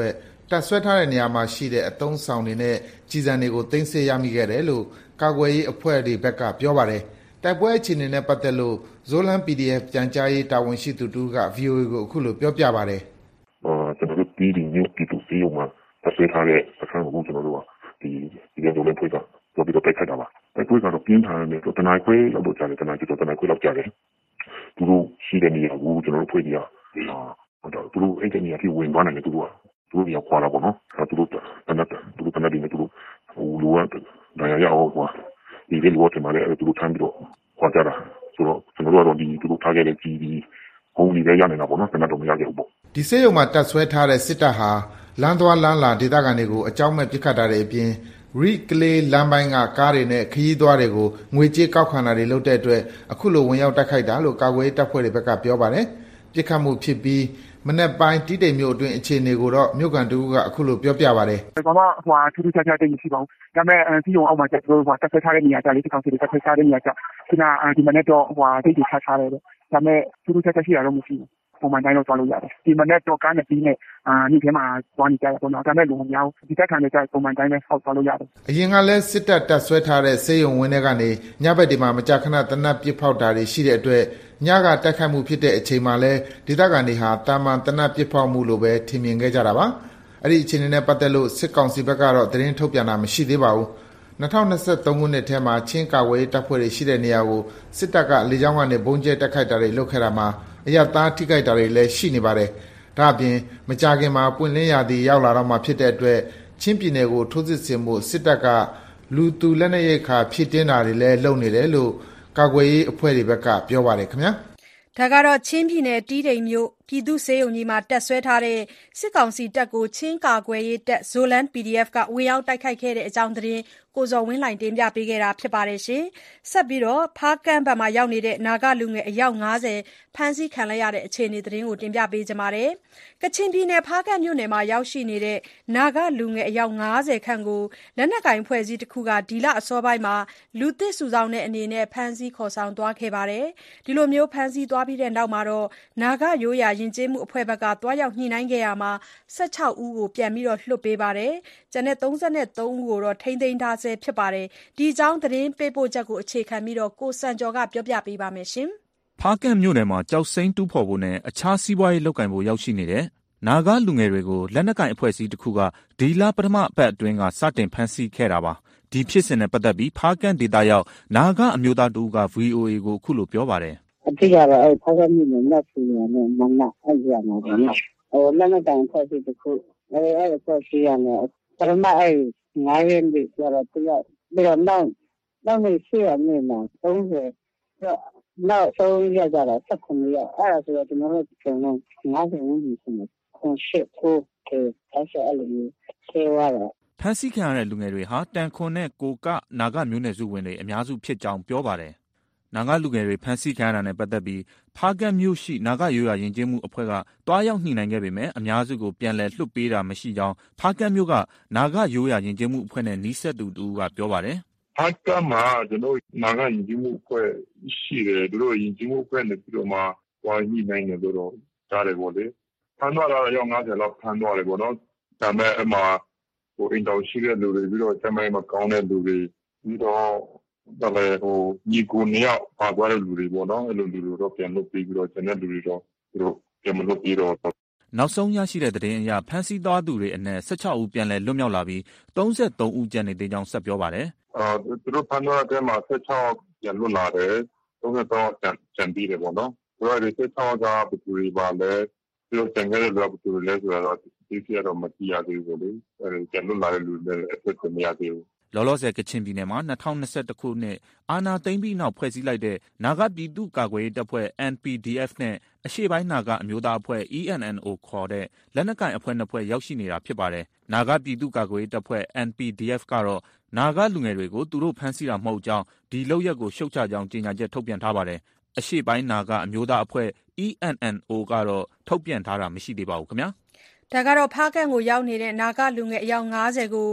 တပ်ဆွဲထားတဲ့နေရာမှာရှိတဲ့အသုံးဆောင်တွေနဲ့ကျည်ဆံတွေကိုသိမ်းဆည်းရမိခဲ့တယ်လို့ကာကွယ်ရေးအဖွဲ့တွေဘက်ကပြောပါတယ်။တိုက်ပွဲအခြေအနေနဲ့ပတ်သက်လို့ Zoland ပီ ဒီ အက်ဖ် ပြန်ကြားရေးတာဝန်ရှိသူတူက ဗွီအိုအေ ကိုအခုလိုပြောပြပါတယ်။အာကျွန်တော်တို့ပြည်သူမျိုးပြည်သူစီးရုံမှာတပ်ဆွဲထားတဲ့အခန်းကိုကျွန်တော်တို့ကဒီဒီလိုမျိုးဖွဲ့တာပြောပြီးတော့တိုက်ခိုက်တာပါ။တိုက်ပွဲကတော့ပြင်းထန်တယ်ဆိုတနင်္ဂနွေလောက်တော့ကြာတယ်တနင်္ဂနွေတော့တနင်္ဂနွေလောက်ကြာတယ်။သူတို့ရှိတဲ့နေရာကိုကျွန်တော်တို့ဖွဲ့ပြီးတော့အာတော့သူတို့အဲ့ဒီနေရာကြီးဝင်သွားနိုင်တယ်သူတို့ကသူတို့ရောက်ခွာလာပေါ့နော်အဲသူတို့တနတ်သူတို့တနတ်ဒီနဲ့သူတို့ဟိုလိုကနိုင်ရအောင်ကွာဒီလိုလိုတင်มาလဲသူတို့ထမ်းပြီးတော့ခွာကြတာဆိုတော့ကျွန်တော်တို့ကတော့ဒီသူတို့ထားခဲ့တဲ့ကြီးဒီဟုံးကြီးပဲရနေတာပေါ့နော်တနတ်တော့မရခဲ့ဘူးပေါ့ဒီစေယုံမှာတက်ဆွဲထားတဲ့စစ်တပ်ဟာလမ်းသွားလမ်းလာဒေသခံတွေကိုအကြောင်းမဲ့ပစ်ခတ်တာတွေအပြင်ရီကလေးလမ်းပိုင်းကကားတွေနဲ့ခရီးသွားတွေကိုငွေကြေးကောက်ခံတာတွေလုပ်တဲ့အတွက်အခုလိုဝင်ရောက်တိုက်ခိုက်တာလို့ကာကွယ်ရေးတပ်ဖွဲ့တွေဘက်ကပြောပါတယ်ပစ်ခတ်မှုဖြစ်ပြီးမနေ့ပိုင်းတီးတိမ်မြို့အတွင်းအခြေအနေကိုတော့မြို့ကန်တူကအခုလိုပြောပြပါတယ်။ဘာမှဟိုထူးထူးခြားခြားတိတ်မရှိပါဘူး။ဒါပေမဲ့စီယုံအောက်မှာကျတော့ဟိုတက်ဆွဲထားတဲ့နေရာကြလေးတစ်ခါစီတက်ဆွဲထားတဲ့နေရာကြခုနဒီမနေ့တော့ဟိုတိတ်တိတ်ခြားခြားတယ်။ဒါပေမဲ့ထူးထူးခြားခြားရှိတာတော့မရှိဘူး။ပုံမှန်တိုင်းတော့သွားလို့ရတယ်။ဒီမနေ့တော့ကားနဲ့ပြီးနဲ့အာနေ့ထဲမှာသွားနေကြရပေါ့နော်။ဒါပေမဲ့လူမများဘူး။ဒီတက်ခံနေကြပုံမှန်တိုင်းပဲဟောက်သွားလို့ရတယ်။အရင်ကလည်းစစ်တပ်တက်ဆွဲထားတဲ့စေယုံဝင်းတွေကနေညဘက်ဒီမှာမကြာခဏတနက်ပစ်ဖောက်တာတွေရှိတဲ့အတွက်ညကတိုက်ခိုက်မှုဖြစ်တဲ့အချိန်မှာလဲဒေသခံတွေဟာတာမန်တနက်ပစ်ဖောက်မှုလိုပဲထင်မြင်ခဲ့ကြတာပါအဲ့ဒီအခြေအနေနဲ့ပတ်သက်လို့စစ်ကောင်စီဘက်ကတော့သတင်းထုတ်ပြန်တာမရှိသေးပါဘူး၂၀၂၃ခုနှစ်ထဲမှာချင်းကာဝေးတပ်ဖွဲ့တွေရှိတဲ့နေရာကိုစစ်တပ်ကလေကြောင်းကနေဘုံကျဲတိုက်ခိုက်တာတွေလုပ်ခဲ့တာမှာအရသားထိခိုက်တာတွေလည်းရှိနေပါတယ်ဒါအပြင်မကြာခင်မှာပွင့်လင်းရာသီရောက်လာတော့မှဖြစ်တဲ့အတွက်ချင်းပြည်နယ်ကိုထိုးစစ်ဆင်မှုစစ်တပ်ကလူသူလက်နက်ရိတ်ခါဖြစ်တင်းတာတွေလည်းလုပ်နေတယ်လို့ကာကွယ်ရေးအဖွဲ့တွေဘက်ကပြောပါတယ်ခင်ဗျာဒါကတော့ချင်းပြည်နယ်တီးတိမ်မြို့ပြည်သူ့ဆေးရုံကြီးမှာတက်ဆွဲထားတဲ့စစ်ကောင်စီတပ်ကိုချင်းကာကွယ်ရေးတပ် Zoland ပီ ဒီ အက်ဖ် ကဝင်ရောက်တိုက်ခိုက်ခဲ့တဲ့အကြောင်းသတင်းကိုဇော်ဝင်းလှိုင်တင်ပြပေးခဲ့တာဖြစ်ပါတယ်ရှင်။ဆက်ပြီးတော့ဖားကန့်ဘက်မှာရောက်နေတဲ့နာဂလူငယ်အယောက်၅၀ဖမ်းဆီးခံလိုက်ရတဲ့အခြေအနေသတင်းကိုတင်ပြပေးကြပါမယ်။ကချင်ပြည်နယ်ဖားကန့်မြို့နယ်မှာရောက်ရှိနေတဲ့နာဂလူငယ်အယောက်၅၀ခန့်ကိုလက်နက်ကင်ဖွဲ့စည်းတစ်ခုကဒီလအစောပိုင်းမှာလူသစ်စုဆောင်တဲ့အနေနဲ့ဖမ်းဆီးခေါ်ဆောင်သွားခဲ့ပါတယ်။ဒီလိုမျိုးဖမ်းဆီးသွားပြီးတဲ့နောက်မှာတော့နာဂရိုးရာယဉ်ကျေးမှုအဖွဲ့ဘက်ကတွားရောက်ညှိနှိုင်းခဲ့ရမှာ၁၆ဦးကိုပြန်ပြီးတော့လွှတ်ပေးပါတယ်။ကျန်တဲ့၃၃ဦးကိုတော့ထိန်းသိမ်းထားဆဲဖြစ်ပါတယ်။ဒီအကြောင်းသတင်းပေးပို့ချက်ကိုအခြေခံပြီးတော့ကိုစံကျော်ကပြောပြပေးပါမယ်ရှင်။ဖားကန့်မြို့နယ်မှာကြောက်စိမ်းတူးဖော်ဖို့နဲ့အခြားစီးပွားရေးလုပ်ကိုင်ဖို့ရောက်ရှိနေတဲ့နာဂလူငယ်တွေကိုလက်နက်ကင်အဖွဲ့အစည်းတစ်ခုကဒီလပထမအပတ်အတွင်းကစတင်ဖမ်းဆီးခဲ့တာပါ။ဒီဖြစ်စဉ်နဲ့ပတ်သက်ပြီးဖားကန့်ဒေသရောက်နာဂအမျိုးသားတူက ဗွီအိုအေ ကိုအခုလိုပြောပါတယ်။အတိကတော့အဲဖားကန့်မြို့နယ်နဲ့ဆူရနဲ့မနက်အဲ့ဒီမှာပေါ့နော်။ဟိုလက်နက်ကင်အဖွဲ့အစည်းတစ်ခုအဲအဲ့အဖွဲ့အစည်းရနဲ့ပထမအဲ့ငါးရက်ပြီးတော့သူကပြီးတော့နောက်နောက်နေ့ရှိရနေမှာသုံးဆယ်နောက်ဆုံးရကြတာ၁၇ရက်အဲ့ဒါဆိုတော့ကျွန်တော်တို့ကျွန်တော်ငါးဆယ်ဝန်းကျင်ရှိနေခွန်ရှစ်ကိုကေအဲ့ဆက်အဲ့လိုမျိုးဆေးဝါးတော့ဖမ်းဆီးခံရတဲ့လူငယ်တွေဟာတန်ခွန်နဲ့ကိုကနာဂမျိုးနွယ်စုဝင်တွေအများစုဖြစ်ကြောင်းပြောပါတယ်။နာဂလူငယ်တွေဖမ်းဆီးခံရတာနဲ့ပတ်သက်ပြီးဖားကန့်မြို့ရှိနာဂရိုးရာယဉ်ကျေးမှုအဖွဲ့ကတွားရောက်ညှိနှိုင်းခဲ့ပေမဲ့အများစုကိုပြန်လည်လွှတ်ပေးတာမရှိကြောင်းဖားကန့်မြို့ကနာဂရိုးရာယဉ်ကျေးမှုအဖွဲ့နဲ့နီးစပ်သူတူကပြောပါတယ်။ဖားကန့်မှာကျွန်တော်နာဂယဉ်ကျေးမှုအဖွဲ့ရှိတယ်သူတို့ယဉ်ကျေးမှုအဖွဲ့နဲ့ပြီးတော့မှတွားညှိနှိုင်းတယ်လို့တော့ကြားတယ်ပေါ့လေ။ဖမ်းသွားတာအယောက်၅၀လောက်ဖမ်းသွားတယ်ပေါ့နော်။ဒါပေမဲ့အမှဟိုအင်တောင်ရှိတဲ့လူတွေပြီးတော့ကျမကြီးမကောင်းတဲ့လူတွေပြီးတော့ဒါလည်းဟိုညီကိုနှစ်ယောက်ပါသွားတဲ့လူတွေပေါ့နော်အဲ့လိုလူတွေတော့ပြန်လုပ်ပြီးပြီးတော့ကျန်တဲ့လူတွေတော့သူတို့ပြန်မလုပ်ပြီးတော့နောက်ဆုံးရရှိတဲ့သတင်းအရဖမ်းဆီးသွားသူတွေအနက်၁၆ဦးပြန်လည်လွတ်မြောက်လာပြီး၃၃ဦးကျန်နေသေးကြောင်းဆက်ပြောပါတယ်အာသူတို့ဖမ်းသွားတဲ့မှာ၁၆ပြန်လွတ်လာတယ်၃၃ကျန်ကျန်ပြီးတယ်ပေါ့နော်သူတို့ဒီ၁၆ကဘယ်သူတွေပါလဲသူတို့ကျန်ခဲ့တဲ့လူကဘယ်သူတွေလဲဆိုတော့ဒီစီကတော့မကြည့်ရသေးဘူးလေအဲကျန်လွတ်လာတဲ့လူတွေလည်းအသက်ရှင်မရသေးဘူးလောလောဆယ်ကချင်ပြည်နယ်မှာ၂၀၂၁ခုနှစ်အာဏာသိမ်းပြီးနောက်ဖွဲ့စည်းလိုက်တဲ့နာဂပြည်သူ့ကာကွယ်ရေးတပ်ဖွဲ့ အန် ပီ ဒီ အက်ဖ် နဲ့အရှေ့ပိုင်းနာဂအမျိုးသားအဖွဲ့ အီ အန် အန် အို ခေါ်တဲ့လက်နက်ကိုင်အဖွဲ့နှစ်ဖွဲ့ရောက်ရှိနေတာဖြစ်ပါတယ်။နာဂပြည်သူ့ကာကွယ်ရေးတပ်ဖွဲ့ အန် ပီ ဒီ အက်ဖ် ကတော့နာဂလူငယ်တွေကိုသူတို့ဖမ်းဆီးတာမဟုတ်ကြောင်းဒီလုပ်ရက်ကိုရှုတ်ချကြောင်းကြေညာချက်ထုတ်ပြန်ထားပါတယ်။အရှေ့ပိုင်းနာဂအမျိုးသားအဖွဲ့ အီ အန် အန် အို ကတော့ထုတ်ပြန်ထားတာမရှိသေးပါဘူးခင်ဗျာ။ဒါကတော့ဖားကန့်ကိုရောက်နေတဲ့နာဂလူငယ်အယောက်၅၀ကို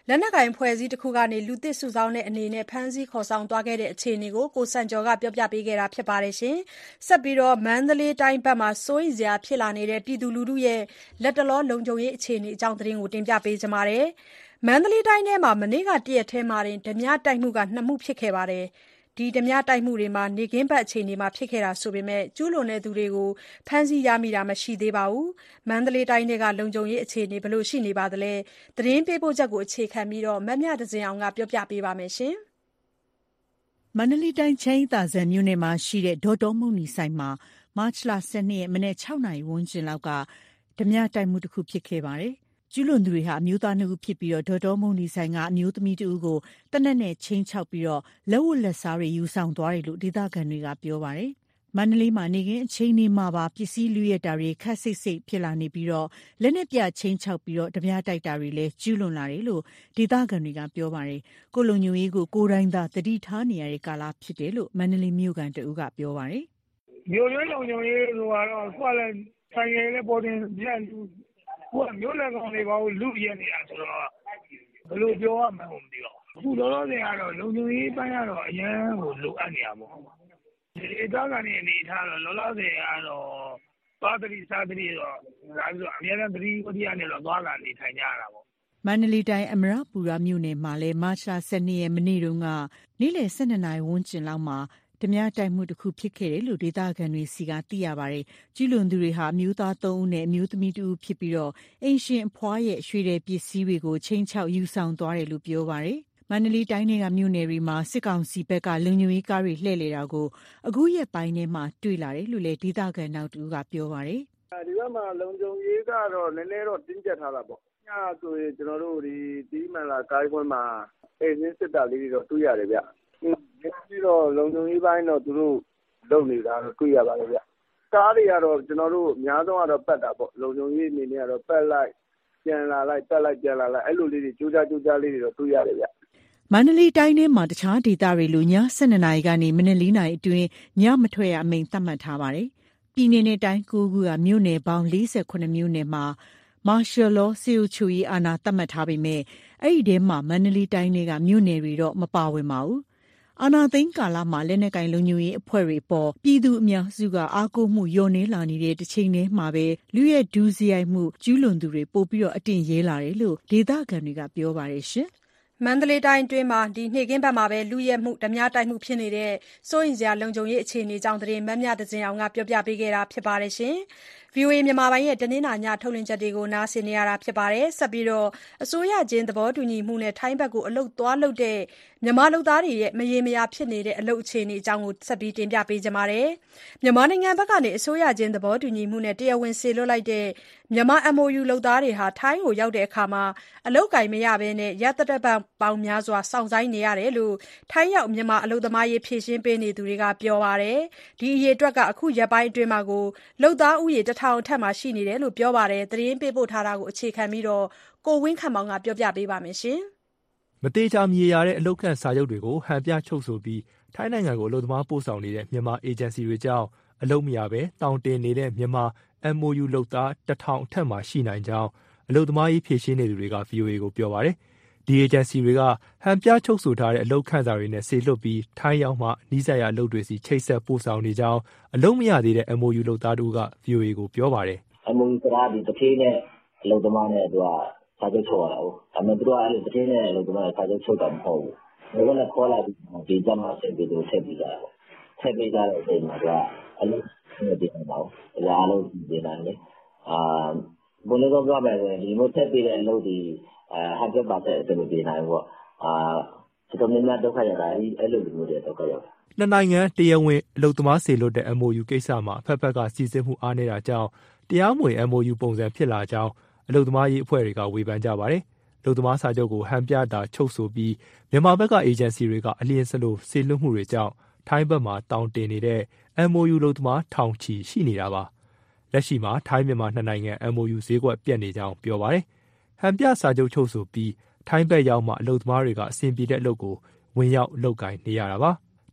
လက်နက်ကိုင်အဖွဲ့အစည်းတစ်ခုကနေလူသစ်စုဆောင်းတဲ့အနေနဲ့ဖမ်းဆီးခေါ်ဆောင်သွားခဲ့တဲ့အခြေအနေကိုကိုစံကျော်ကပြောပြပေးခဲ့တာဖြစ်ပါတယ်ရှင်။ဆက်ပြီးတော့မန္တလေးတိုင်းဘက်မှာစိုးရိမ်စရာဖြစ်လာနေတဲ့ပြည်သူလူထုရဲ့လက်တလောလုံခြုံရေးအခြေအနေအကြောင်းသတင်းကိုတင်ပြပေးကြပါမယ်။မန္တလေးတိုင်းထဲမှာမနေ့ကတရက်ထဲမှာတင်ဓမြတိုက်မှုကနှစ်မှုဖြစ်ခဲ့ပါတယ်။ဒီဓမြတိုက်မှုတွေမှာနေကင်းဘက်အခြေအနေမှာဖြစ်ခဲ့တာဆိုပေမဲ့ကျူးလွန်တဲ့သူတွေကိုဖမ်းဆီးရမိတာမရှိသေးပါဘူး။မန္တလေးတိုင်းကလုံခြုံရေးအခြေအနေဘယ်လိုရှိနေပါသလဲ။သတင်းပေးပို့ချက်ကိုအခြေခံပြီးတော့မမြဒဇင်အောင်ကပြောပြပေးပါမယ်ရှင်။မန္တလေးတိုင်းချမ်းသာစံမြို့နယ်မှာရှိတဲ့ဒေါ်တော်မုန်နီဆိုင်မှာမတ်လဆယ်နှစ်ရက်မနေ့၆နာရီဝန်းကျင်လောက်ကဓမြတိုက်မှုတစ်ခုဖြစ်ခဲ့ပါတယ်။ကျူးလွန်သူတွေဟာအမျိုးသားနှစ်ဦးဖြစ်ပြီးတော့ဒေါ်တော်မုန်နီဆိုင်ကအမျိုးသမီးတဦးကိုတနက်နဲ့ချင်းချောက်ပြီးတော့လက်ဝတ်လက်စားတွေယူဆောင်သွားတယ်လို့ဒေသခံတွေကပြောပါတယ်။မန္တလေးမှာနေကင်းအချိန်နေမှာပါပစ္စည်းလူရတာတွေခက်စိတ်စိတ်ဖြစ်လာနေပြီးတော့လက်နဲ့ပြချင်းချောက်ပြီးတော့ဓမြတိုက်တာတွေလည်းကျူးလွန်လာတယ်လို့ဒေသခံတွေကပြောပါတယ်။ကိုလုံညိုရေးကိုကိုတိုင်းသာတတိထားနေရတဲ့ကာလဖြစ်တယ်လို့မန္တလေးမြို့ကန်တဦးကပြောပါတယ်။မြို့ရွေးလုံညိုရေးဆိုတော့ကိုယ်လည်းဆိုင်ရည်လည်းပေါ်တင်ပြန်ဟိုမျိုးလည်းကောင်းနေပါဘူးလူရနေတာဆိုတော့ဘယ်လိုပြောရမှန်းမသိတော့အခုလောလောဆယ်ကတော့လုံခြုံရေးပိုင်းကတော့အရန်ကိုလိုအပ်နေရပါဘူးဒီသားကနေအနေထားတော့လောလောဆယ်ကတော့သွားတိစားတိတော့ဒါဆိုအများနဲ့တတိဝတိယနဲ့တော့သွားလာနေထိုင်ကြရတာပေါ့မန္တလေးတိုင်းအမရပူရမြို့နယ်မှာလည်းမတ်လဆယ်နှစ်ရက်မနေ့တုန်းကနေ့လယ်၁၂နာရီဝန်းကျင်လောက်မှာဓမြတိုက်မှုတစ်ခုဖြစ်ခဲ့တယ်လို့ဒေသခံတွေစီကသိရပါတယ်။ကျူးလွန်သူတွေဟာအမျိုးသားသုံးဦးနဲ့အမျိုးသမီးတဦးဖြစ်ပြီးတော့အင်ရှင်အဖွားရဲ့ရွှေတဲ့ပစ္စည်းတွေကိုချင်းချောက်ယူဆောင်သွားတယ်လို့ပြောပါတယ်။မန္တလေးတိုင်းကမြို့နယ်တွေမှာစစ်ကောင်စီဘက်ကလုံခြုံရေးကားတွေလှည့်လေတာကိုအခုရက်ပိုင်းထဲမှာတွေ့လာတယ်လို့လည်းဒေသခံနောက်တူကပြောပါတယ်။ဒီဘက်မှာလုံခြုံရေးကတော့နည်းနည်းတော့တင်းကျပ်ထားတာပေါ့။ညဆိုရင်ကျွန်တော်တို့ဒီဒီမှန်လာကားခွန်းမှာအေးစင်းစစ်တာလေးတွေတော့တွေ့ရတယ်ဗျ။ပြီးတော့လုံခြုံရေးပိုင်းတော့သူတို့လုပ်နေတာတော့တွေ့ရပါတယ်ဗျ။ကားတွေကတော့ကျွန်တော်တို့အများဆုံးကတော့ပတ်တာပေါ့လုံခြုံရေးအနေနဲ့ကတော့ပတ်လိုက်ပြန်လာလိုက်ပတ်လိုက်ပြန်လာလိုက်အဲ့လိုလေးတွေကြိုးကြားကြိုးကြားလေးတွေတော့တွေ့ရတယ်ဗျ။မန္တလေးတိုင်းထဲမှာတခြားဒေသတွေလိုည၁၂နာရီကနေမိနစ်၄နာရီအတွင်းညမထွက်ရအမိန့်သတ်မှတ်ထားပါတယ်။ပြည်내နဲ့တိုင်း၉ခုကမြို့နယ်ပေါင်း၄၈မြို့နယ်မှာမာရှယ်လောစီယိုချူရေးအာဏာသတ်မှတ်ထားပေမဲ့အဲ့ဒီထဲမှာမန္တလေးတိုင်းတွေကမြို့နယ်တွေတော့မပါဝင်ပါဘူး။အာဏာသိမ်းကာလမှာလက်နက်ကိုင်လုံခြုံရေးအဖွဲ့တွေပေါ်ပြည်သူအများစုကအားကိုးမှုလျော့နည်းလာနေတဲ့တစ်ချိန်တည်းမှာပဲလူရဲ့ဒူးစရိုက်မှုကျူးလွန်သူတွေပို့ပြီးတော့အတင်ရဲလာတယ်လို့ဒေသခံတွေကပြောပါတယ်ရှင်။မန္တလေးတိုင်းအတွင်းမှာဒီနေ့ကင်းဘက်မှာပဲလူရဲမှုဓမြတိုက်မှုဖြစ်နေတဲ့စိုးရင်စရာလုံခြုံရေးအခြေအနေကြောင့်သတင်းမမြတစင်အောင်ကပြောပြပေးခဲ့တာဖြစ်ပါတယ်ရှင်။ဗွီအိုအေ မြန်မာပိုင်းရဲ့တနင်္လာညထုတ်လွှင့်ချက်တွေကိုနားဆင်နေရတာဖြစ်ပါတယ်။ဆက်ပြီးတော့အစိုးရချင်းသဘောတူညီမှုနဲ့ထိုင်းဘက်ကိုအလုတ်သွားလုပ်တဲ့မြန်မာလုပ်သားတွေရဲ့မရေမရာဖြစ်နေတဲ့အလုပ်အခြေအနေအကြောင်းကိုဆက်ပြီးတင်ပြပေးကြပါမယ်။မြန်မာနိုင်ငံဘက်ကနေအစိုးရချင်းသဘောတူညီမှုနဲ့တရားဝင်စေလွှတ်လိုက်တဲ့မြန်မာ M O U လုပ်သားတွေဟာထိုင်းကိုရောက်တဲ့အခါမှာအလုပ်ကိုင်မရဘဲနဲ့ရက်တရက်ပေါင်းများစွာစောင့်ဆိုင်းနေရတယ်လို့ထိုင်းရောက်မြန်မာအလုပ်သမားရေးဖြည့်ရှင်းပေးနေသူတွေကပြောပါတယ်။ဒီအရေအတွက်ကအခုရက်ပိုင်းအတွင်းမှာကိုလုပ်သားဥယေတစ်ထောင်အထက်မှာရှိနေတယ်လို့ပြောပါတယ်။သတင်းပေးပို့ထားတာကိုအခြေခံပြီးတော့ကိုဝင်းခန့်မောင်ကပြောပြပေးပါမယ်ရှင်။မတေချာမြေရတဲ့အလုပ်ခန့်စာချုပ်တွေကိုဟန်ပြချုပ်ဆိုပြီးထိုင်းနိုင်ငံကိုအလုပ်သမားပို့ဆောင်နေတဲ့မြန်မာအေဂျင်စီတွေကြောင့်အလုပ်မရပဲတောင်းတင်နေတဲ့မြန်မာ M O U လုပ်သားတစ်ထောင်အထက်မှာရှိနိုင်ကြောင်းအလုပ်သမားရေးဖြည့်ရှင်းနေသူတွေက ဗွီအိုအေကိုပြောပါတယ်။ဒီအေဂျင်စီတွေကဟန်ပြချုပ်ဆိုထားတဲ့အလုပ်ခန့်စာတွေနဲ့စေလွှတ်ပြီးထိုင်းရောက်မှနီးစပ်ရာအလုပ်တွေစီချိတ်ဆက်ပို့ဆောင်နေကြောင်းအလုပ်မရသေးတဲ့ M O U လုပ်သားတို့က ဗွီအိုအေကိုပြောပါတယ်။ M O U ဆိုတာဒီတစ်ထေးနဲ့အလုပ်သမားနဲ့သူကစာချုပ်ချုပ်ရတာဟုတ်။ဒါပေမဲ့သူတို့ကအဲ့လိုတစ်ထေးနဲ့အလုပ်သမားနဲ့စာချုပ်ချုပ်တာမဟုတ်ဘူး။ဒီကနေ့ခေါ်လာပြီးဒီကြမှာဆက်ပြီးတော့ဆက်ပြီးကြတာပေါ့။ဆက်ပြီးကြတဲ့အချိန်မှာသူကအလုပ်နဲ့ဒီမှာပေါ့။ဒါအလုပ်ဒီနိုင်လေ။အာဘယ်လိုတော့ပြောမယ်ဆိုရင်ဒီလိုဆက်ပြီးတဲ့အလုပ်ဒီအဲဟန်ပြပါတဲ့အဆင်ပြေနိုင်ပေါ့။အာတော်တော်များများဒုက္ခရောက်တာအဲ့လိုမျိုးတွေဒုက္ခရောက်တာ။နှစ်နိုင်ငံတရားဝင်အလုပ်သမားစေလွှတ်တဲ့ M O U ကိစ္စမှာအဖက်ဖက်ကစီစစ်မှုအားနေတာကြောင့်တရားမဝင် M O U ပုံစံဖြစ်လာကြောင်းအလုပ်သမားရေးအဖွဲ့တွေကဝေဖန်ကြပါတယ်။အလုပ်သမားစာချုပ်ကိုဟန်ပြတာချုပ်ဆိုပြီးမြန်မာဘက်ကအေဂျင်စီတွေကအလျင်စလို့စေလွှတ်မှုတွေကြောင့်ထိုင်းဘက်မှာတောင်းတင်နေတဲ့ M O U အလုပ်သမားထောင်ချီရှိနေတာပါ။လက်ရှိမှာထိုင်းမြန်မာနှစ်နိုင်ငံ M O U ဈေးကွက်ပြတ်နေကြောင်းပြောပါတယ်။ဟန်ပြစာချုပ်ချုပ်ဆိုပြီးထိုင်းဘက်ရောက်မှအလုပ်သမားတွေကအဆင်ပြေတဲ့အလုပ်ကိုဝင်ရောက်လုပ်ကိုင်နေရတာပါ။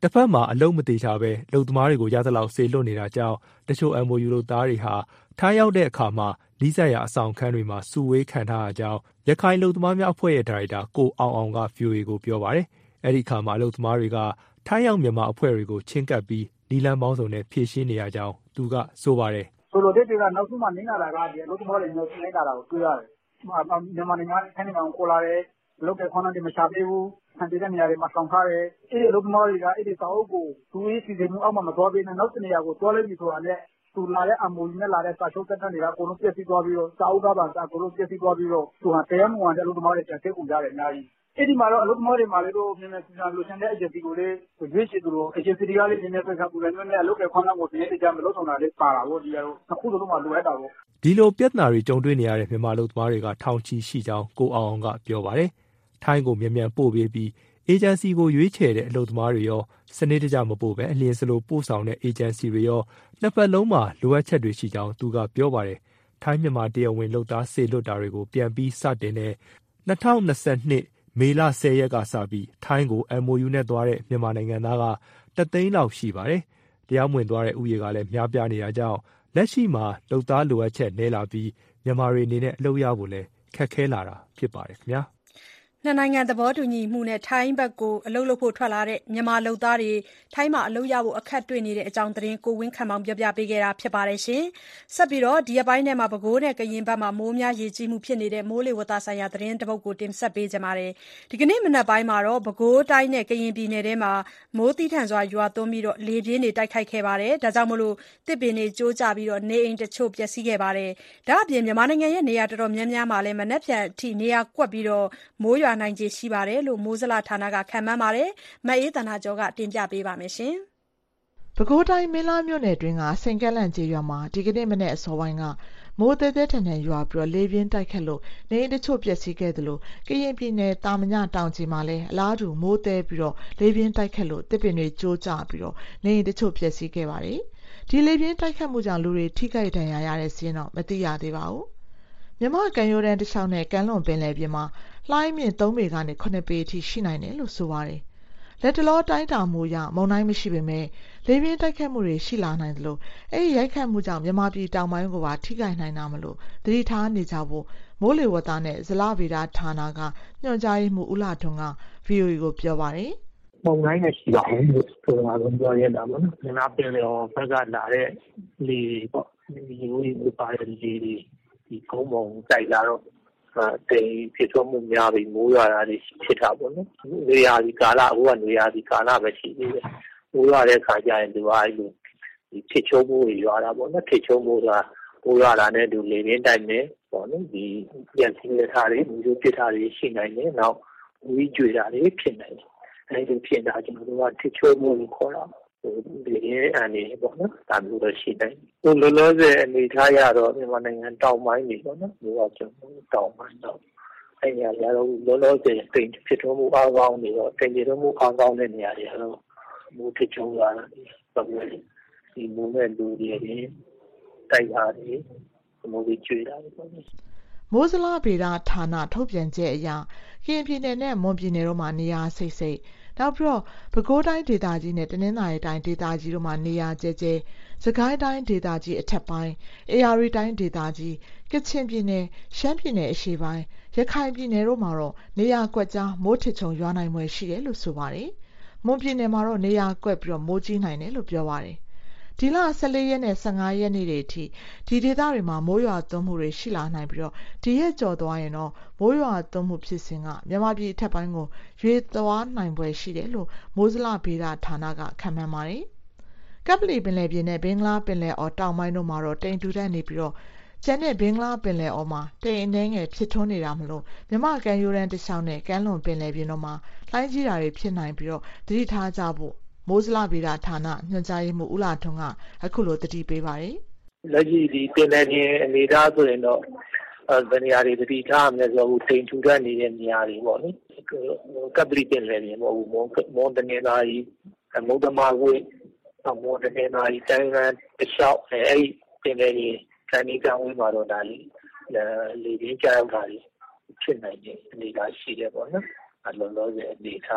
တစ်ဖက်မှာအလုံးမသေးချပဲအလုပ်သမားတွေကိုရသလောက်စေလွတ်နေတာကြောင့်တချို့ M O U လုပ်သားတွေဟာထိုင်းရောက်တဲ့အခါမှာနီးစပ်ရာအဆောင်ခန်းတွေမှာစုဝေးခံထားရကြောင်းရခိုင်အလုပ်သမားများအဖွဲ့ရဲ့ဒါရိုက်တာကိုအောင်အောင်က ဗွီအိုအေကိုပြောပါတယ်။အဲဒီအခါမှာအလုပ်သမားတွေကထိုင်းရောက်မြန်မာအဖွဲ့တွေကိုချင်းကပ်ပြီးနီလန်းပေါင်းစုံနဲ့ဖြည့်ရှင်းနေရကြောင်းသူကဆိုပါတယ်။ဆိုလိုတဲ့တွေကနောက်ဆုံးမှနင်းလာတာကဒီအလုပ်သမားတွေမျိုးရှင်းလိုက်တာကိုတွေ့ရတယ်။မြန်မာနိုင်ငံထိုင်းနိုင်ငံကိုခေါ်လာတယ်။လုပ်တဲ့ခွန်းတွေမချပေးဘူး။ဆန်တဲ့နေရာတွေမှာဆောင်ထားတယ်။အဲဒီအလုပ်သမားတွေကအဲဒီစာအုပ်ကိုသူရေးစီစဉ်မှုအောက်မှာမသွားဘဲနဲ့နောက်တနေရာကိုသွားလိုက်ပြီဆိုတာနဲ့သူလာတဲ့ M O U နဲ့လာတဲ့စာချုပ်တက်တဲ့နေရာအကုန်လုံးပြည့်စည်သွားပြီးတော့စာအုပ်ကပါအကုန်လုံးပြည့်စည်သွားပြီးတော့သူဟာတရားမဝင်တဲ့အလုပ်သမားတွေတက်ဆက်ကုန်ကြတယ်အများကြီးအဲ့ဒီမှာတော့အလုပ်သမားတွေမှာလည်းတော့မြန်မာပြည်လူရှင်တဲ့ agency ကိုလည်းရွေးချယ်သူတို့ agency တွေကလည်းနည်းနည်းဆက်ဆက်ပူလည်းနဲ့အလုပ်တွေခွင့်လာဖို့ဒီနေ့ကြမလို့ဆိုတာလေးပါတာပေါ့ဒီကတော့အခုတို့မှလိုအပ်တာပေါ့ဒီလိုပြဿနာတွေကြုံတွေ့နေရတဲ့မြန်မာအလုပ်သမားတွေကထောင်ချီရှိကြောင်းကိုအောင်အောင်ကပြောပါတယ်။ထိုင်းကိုမြန်မြန်ပို့ပေးပြီး agency ကိုရွေးချယ်တဲ့အလုပ်သမားတွေရောစနစ်တကျမပို့ပဲအလျင်စလိုပို့ဆောင်တဲ့ agency တွေရောနှစ်ပတ်လုံးမှာလိုအပ်ချက်တွေရှိကြောင်းသူကပြောပါတယ်။ထိုင်းမြန်မာတရားဝင်လုပ်သားစေလွတ်တာတွေကိုပြန်ပြီးစတင်တဲ့၂၀၂၂မေလဆယ်ရက်ကစပြီးထိုင်းကို M O U နဲ့သွားတဲ့မြန်မာနိုင်ငံသားကတသိန်းလောက်ရှိပါတယ်။တရားမဝင်သွားတဲ့ဥယေကလည်းများပြားနေတာကြောင့်လက်ရှိမှာလုပ်သားလိုအပ်ချက်နည်းလာပြီးမြန်မာတွေအနေနဲ့အလုပ်ရဖို့လည်းခက်ခဲလာတာဖြစ်ပါတယ်ခင်ဗျာ။နှစ်နိုင်ငံသဘောတူညီမှုနဲ့ထိုင်းဘက်ကိုအလုပ်လုပ်ဖို့ထွက်လာတဲ့မြန်မာလုပ်သားတွေထိုင်းမှာအလုပ်ရဖို့အခက်တွေ့နေတဲ့အကြောင်းသတင်းကိုဝင်းခန့်မောင်ပြောပြပေးခဲ့တာဖြစ်ပါတယ်ရှင်။ဆက်ပြီးတော့ဒီအပိုင်းထဲမှာပဲခူးနဲ့ကရင်ဘက်မှာမိုးများရေကြီးမှုဖြစ်နေတဲ့မိုးလေဝသဆိုင်ရာသတင်းတစ်ပုဒ်ကိုတင်ဆက်ပေးကြပါမယ်။ဒီကနေ့မနက်ပိုင်းမှာတော့ပဲခူးတိုင်းနဲ့ကရင်ပြည်နယ်ထဲမှာမိုးသီးထန်စွာရွာသွန်းပြီးတော့လေပြင်းတွေတိုက်ခိုက်ခဲ့ပါတယ်။ဒါကြောင့်မလို့တစ်ပင်တွေကျိုးကျပြီးတော့နေအိမ်တချို့ပျက်စီးခဲ့ပါတယ်။ဒါ့အပြင်မြန်မာနိုင်ငံရဲ့နေရာတော်တော်များများမှာလည်းမနက်ဖြန်အထိနေရာကွက်ပြီးတော့မိုးရွာနိုင်ခြေရှိပါတယ်လို့မိုးဇလဌာနကခန့်မှန်းပါတယ်။မအေးသန္တာကျော်ကတင်ပြပေးပါမယ်ရှင်။ပဲခူးတိုင်းမင်းလားမြို့နယ်တွင်းကစိန်ကက်လန့်ကျေးရွာမှာဒီကနေ့မနေ့အစောပိုင်းကမိုးသေးသေးထန်ထန်ရွာပြီးတော့လေပြင်းတိုက်ခတ်လို့နေအိမ်တချို့ပျက်စီးခဲ့သလိုကရင်ပြည်နယ်တာမညတောင်ကြီးမှာလည်းအလားတူမိုးသေးပြီးတော့လေပြင်းတိုက်ခတ်လို့တစ်ပင်တွေကျိုးကျပြီးတော့နေအိမ်တချို့ပျက်စီးခဲ့ပါတယ်။ဒီလေပြင်းတိုက်ခတ်မှုကြောင့်လူတွေထိခိုက်ဒဏ်ရာရတဲ့စီးရင်တော့မသိရသေးပါဘူး။မြမကန်ရိုးတန်းတစ်ချောင်းနဲ့ကမ်းလွန်ပင်လယ်ပြင်မှာလှိုင်းမြင့်သုံးပေကနေခုနှစ်ပေအထိရှိနိုင်တယ်လို့ဆိုပါတယ်။လက်တလောတိုင်းတာမှုရမုန်တိုင်းမရှိပေမဲ့လေပြင်းတိုက်ခတ်မှုတွေရှိလာနိုင်တယ်လို့အဲဒီရိုက်ခတ်မှုကြောင့်မြန်မာပြည်တောင်ပိုင်းကိုပါထိခိုက်နိုင်တာမလို့သတိထားနေကြဖို့မိုးလေဝသနဲ့ဇလဗေဒဌာနကညွှန်ကြားရေးမှူးဦးလာထွန်းက ဗွီအိုအေကိုပြောပါတယ်။မုန်တိုင်းနဲ့ရှိပါဘူးလို့ဆိုတာကိုပြောရတာပေါ့နော်။မြန်မာပြည်လေဘက်ကလာတဲ့လေပေါ့ဒီလိုမျိုးပါတဲ့လေတွေဒီကုန်းပုံတိုက်လာတော့တိမ်ဖြစ်ထွန်းမှုများပြီးမိုးရွာတာတွေဖြစ်တာပေါ့နော်။နေရာဒီကာလအခုကနေရာဒီကာလပဲရှိသေးတယ်။မိုးရွာတဲ့ခါကျရင်ဒီဟာအဲ့လိုဒီဖြစ်ချုံမှုတွေရွာတာပေါ့နော်။ဖြစ်ချုံမှုကမိုးရွာတာနဲ့ဒီလေပြင်းတိုက်နေပေါ့နော်။ဒီပြန်စီလက်ထားတွေမျိုးပြစ်ထားတွေရှိနိုင်တယ်။နောက်ဝီးကျွေတာတွေဖြစ်နိုင်တယ်။အဲ့ဒီဖြစ်တာကျွန်တော်တို့ကဖြစ်ချုံမှုကိုခေါ်တာဒီရဲ့အနေပေါ့နော်ဒါမျိုးတော့ရှိတယ်ဟိုလောလောဆယ်အနေထားရတော့မြန်မာနိုင်ငံတောင်ပိုင်းနေပေါ့နော်မျိုးကကျွန်တော်တောင်ပိုင်းတော့အဲ့ညာရတော့လောလောဆယ်တိမ်ဖြစ်ထွန်းမှုအားကောင်းနေတော့တိမ်ဖြစ်ထွန်းမှုအားကောင်းတဲ့နေရာတွေကတော့မိုးဖြစ်ချုံလာတာပေါ့ဒီမိုးနဲ့လူတွေတိုက်တာတွေမိုးကြီးကျွေးတာပေါ့မိုးဇလဗေဒဌာနထုတ်ပြန်ချက်အရကရင်ပြည်နယ်နဲ့မွန်ပြည်နယ်တို့မှာနေရာစိတ်စိတ်နောက်ပြီးတော့ပဲခူးတိုင်းဒေသကြီးနဲ့တနင်္သာရီတိုင်းဒေသကြီးတို့မှာနေရာကျဲကျဲစကိုင်းတိုင်းဒေသကြီးအထက်ပိုင်းအေရရီတိုင်းဒေသကြီးကချင်ပြည်နယ်ရှမ်းပြည်နယ်အရှေ့ပိုင်းရခိုင်ပြည်နယ်တို့မှာတော့နေရာကွက်ကြားမိုးထစ်ချုံရွာနိုင်ွယ်ရှိတယ်လို့ဆိုပါတယ်။မွန်ပြည်နယ်မှာတော့နေရာကွက်ပြီးတော့မိုးကြီးနိုင်တယ်လို့ပြောပါတယ်။ဒီလဆယ်လေးရက်နဲ့ဆယ်ငါးရက်နေ့တွေအထိဒီဒေသတွေမှာမိုးရွာသွန်းမှုတွေရှိလာနိုင်ပြီးတော့ဒီရက်ကျော်သွားရင်တော့မိုးရွာသွန်းမှုဖြစ်စဉ်ကမြန်မာပြည်အထက်ပိုင်းကိုရွေသွားနိုင်ပွဲရှိတယ်လို့မိုးဇလဗေဒဌာနကခန့်မှန်းပါတယ်။ကပလီပင်လယ်ပြင်နဲ့ဘင်္ဂလားပင်လယ်အော်တောင်ပိုင်းတို့မှာတော့တိမ်ထူထပ်နေပြီးတော့ကျန်တဲ့ဘင်္ဂလားပင်လယ်အော်မှာတိမ်အနှဲငယ်ဖြစ်ထွန်းနေတာမလို့မြန်မာကန်ရိုးတန်းတစ်လျှောက်နဲ့ကမ်းလွန်ပင်လယ်ပြင်တို့မှာလှိုင်းကြီးတာတွေဖြစ်နိုင်ပြီးတော့သတိထားကြဖို့မိုးဇလဗေဒဌာနညွှန်ကြားရေးမှူးဦးလာထွန်းကအခုလိုတတိပေးပါတယ်။လက်ရှိဒီပင်လယ်ပြင်အနေထားဆိုရင်တော့အဲနေရာတွေတတိထားမယ်ဆိုတော့တိမ်ထူထပ်နေတဲ့နေရာတွေပေါ့လေ။ကပလီပင်လယ်ပြင်ပေါ့မွန်မွန်တနေလာကြီးမုဒ္ဓမာဝေးမွန်တနေလာကြီးတိုင်းရန်တစ်လျှောက်အဲအဲ့ပင်လယ်ပြင်ကနေကံဝေးမှာတော့ဒါလေးလေပြင်းကြောက်တာတွေဖြစ်နိုင်တဲ့အနေအထားရှိတယ်ပေါ့နော်။အလုံးလုံးရဲ့အနေအထား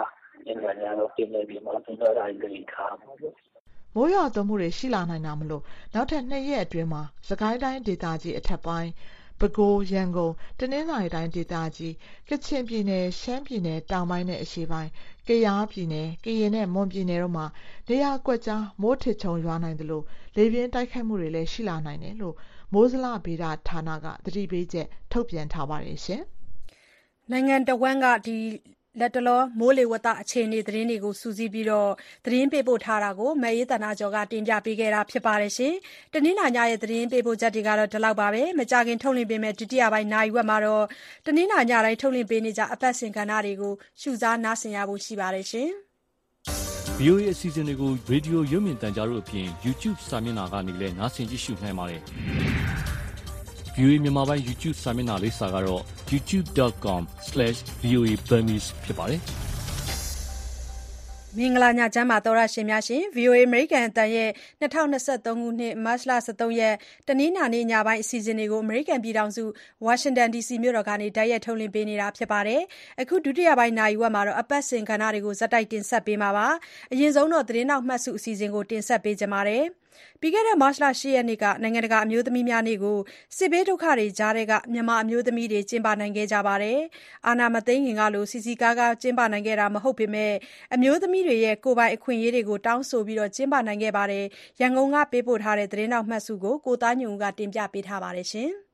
အင်္ဂါညတော့ပြင်နေပြီမှာပြင်တော့အဲ့ဒီခါမှာပေါ့မိုးရွာသွန်းမှုတွေရှိလာနိုင်တာမလို့နောက်ထပ်နှစ်ရက်အတွင်းမှာစကိုင်းတိုင်းဒေသကြီးအထက်ပိုင်းပဲခူးရန်ကုန်တနင်္သာရီတိုင်းဒေသကြီးကချင်ပြည်နယ်ရှမ်းပြည်နယ်တောင်ပိုင်းနဲ့အရှေ့ပိုင်းကယားပြည်နယ်ကရင်နဲ့မွန်ပြည်နယ်တို့မှာနေရာကွက်ကြားမိုးထစ်ချုံရွာနိုင်တယ်လို့လေပြင်းတိုက်ခတ်မှုတွေလည်းရှိလာနိုင်တယ်လို့မိုးစလဗေဒဌာနကသတိပေးချက်ထုတ်ပြန်ထားပါတယ်ရှင်။နိုင်ငံတော်ဝန်ကဒီလက်တလောမိုးလေဝသအခြေအနေသတင်းတွေကိုစူးစီးပြီးတော့သတင်းပေးပို့ထားတာကိုမအေးတနာကျော်ကတင်ပြပေးခဲ့တာဖြစ်ပါတယ်ရှင်။တနင်္လာညရဲ့သတင်းပေးပို့ချက်တွေကတော့ဒီလောက်ပါပဲ။မကြခင်ထုတ်လွှင့်ပေးမယ့်ဒုတိယပိုင်းနိုင်ဝက်မှာတော့တနင်္လာညတိုင်းထုတ်လွှင့်ပေးနေကြအပတ်စဉ်ကဏ္ဍတွေကိုရှုစားနားဆင်ရဖို့ရှိပါတယ်ရှင်။ ဗွီအိုအေ အစီအစဉ်တွေကိုရေဒီယိုရုပ်မြင်သံကြားတို့အပြင် YouTube စာမျက်နှာကနေလည်းနားဆင်ကြည့်ရှုနိုင်ပါတယ်။ ဗွီအိုအေမြန်မာပိုင်း YouTube စာမျက်နှာလိပ်စာကတော့ ยูทูบ ดอท คอม สแลช วี โอ เอ Burmese ဖြစ်ပါတယ်။မင်္ဂလာညချမ်းပါသောရရှင်များရှင် ဗီအိုအေ အမေရိကန်အသံရဲ့၂၀၂၃ခုနှစ်မတ်လ၁၃ရက်တနင်္လာနေ့ညပိုင်းအစီအစဉ်တွေကိုအမေရိကန်ပြည်ထောင်စုဝါရှင်တန်ဒီစီမြို့တော်ကနေတိုက်ရိုက်ထုတ်လွှင့်ပေးနေတာဖြစ်ပါတယ်။အခုဒုတိယပိုင်းနာရီဝက်မှာတော့အပတ်စဉ်ကဏ္ဍတွေကိုဇက်တိုက်တင်ဆက်ပေးမှာပါ။အရင်ဆုံးတော့သတင်းနောက်မှတ်စုအစီအစဉ်ကိုတင်ဆက်ပေးကြပါမယ်။ပြီးခဲ့တဲ့မတ်လ၈ရက်နေ့ကနိုင်ငံတကာအမျိုးသမီးများနေ့ကိုစစ်ဘေးဒုက္ခတွေကြားထဲကမြန်မာအမျိုးသမီးတွေကျင်းပနိုင်ခဲ့ကြပါတယ်။အာဏာမသိမ်းခင်ကလိုစီစီကားကားကျင်းပနိုင်ခဲ့တာမဟုတ်ပေမဲ့အမျိုးသမီးတွေရဲ့ကိုယ်ပိုင်အခွင့်အရေးတွေကိုတောင်းဆိုပြီးကျင်းပနိုင်ခဲ့ပါတယ်။ရန်ကုန်ကပေးပို့ထားတဲ့သတင်းနောက်မှတ်စုကိုကိုသားညွန့်ဦးကတင်ပြပေးထားပါတယ်ရှင်။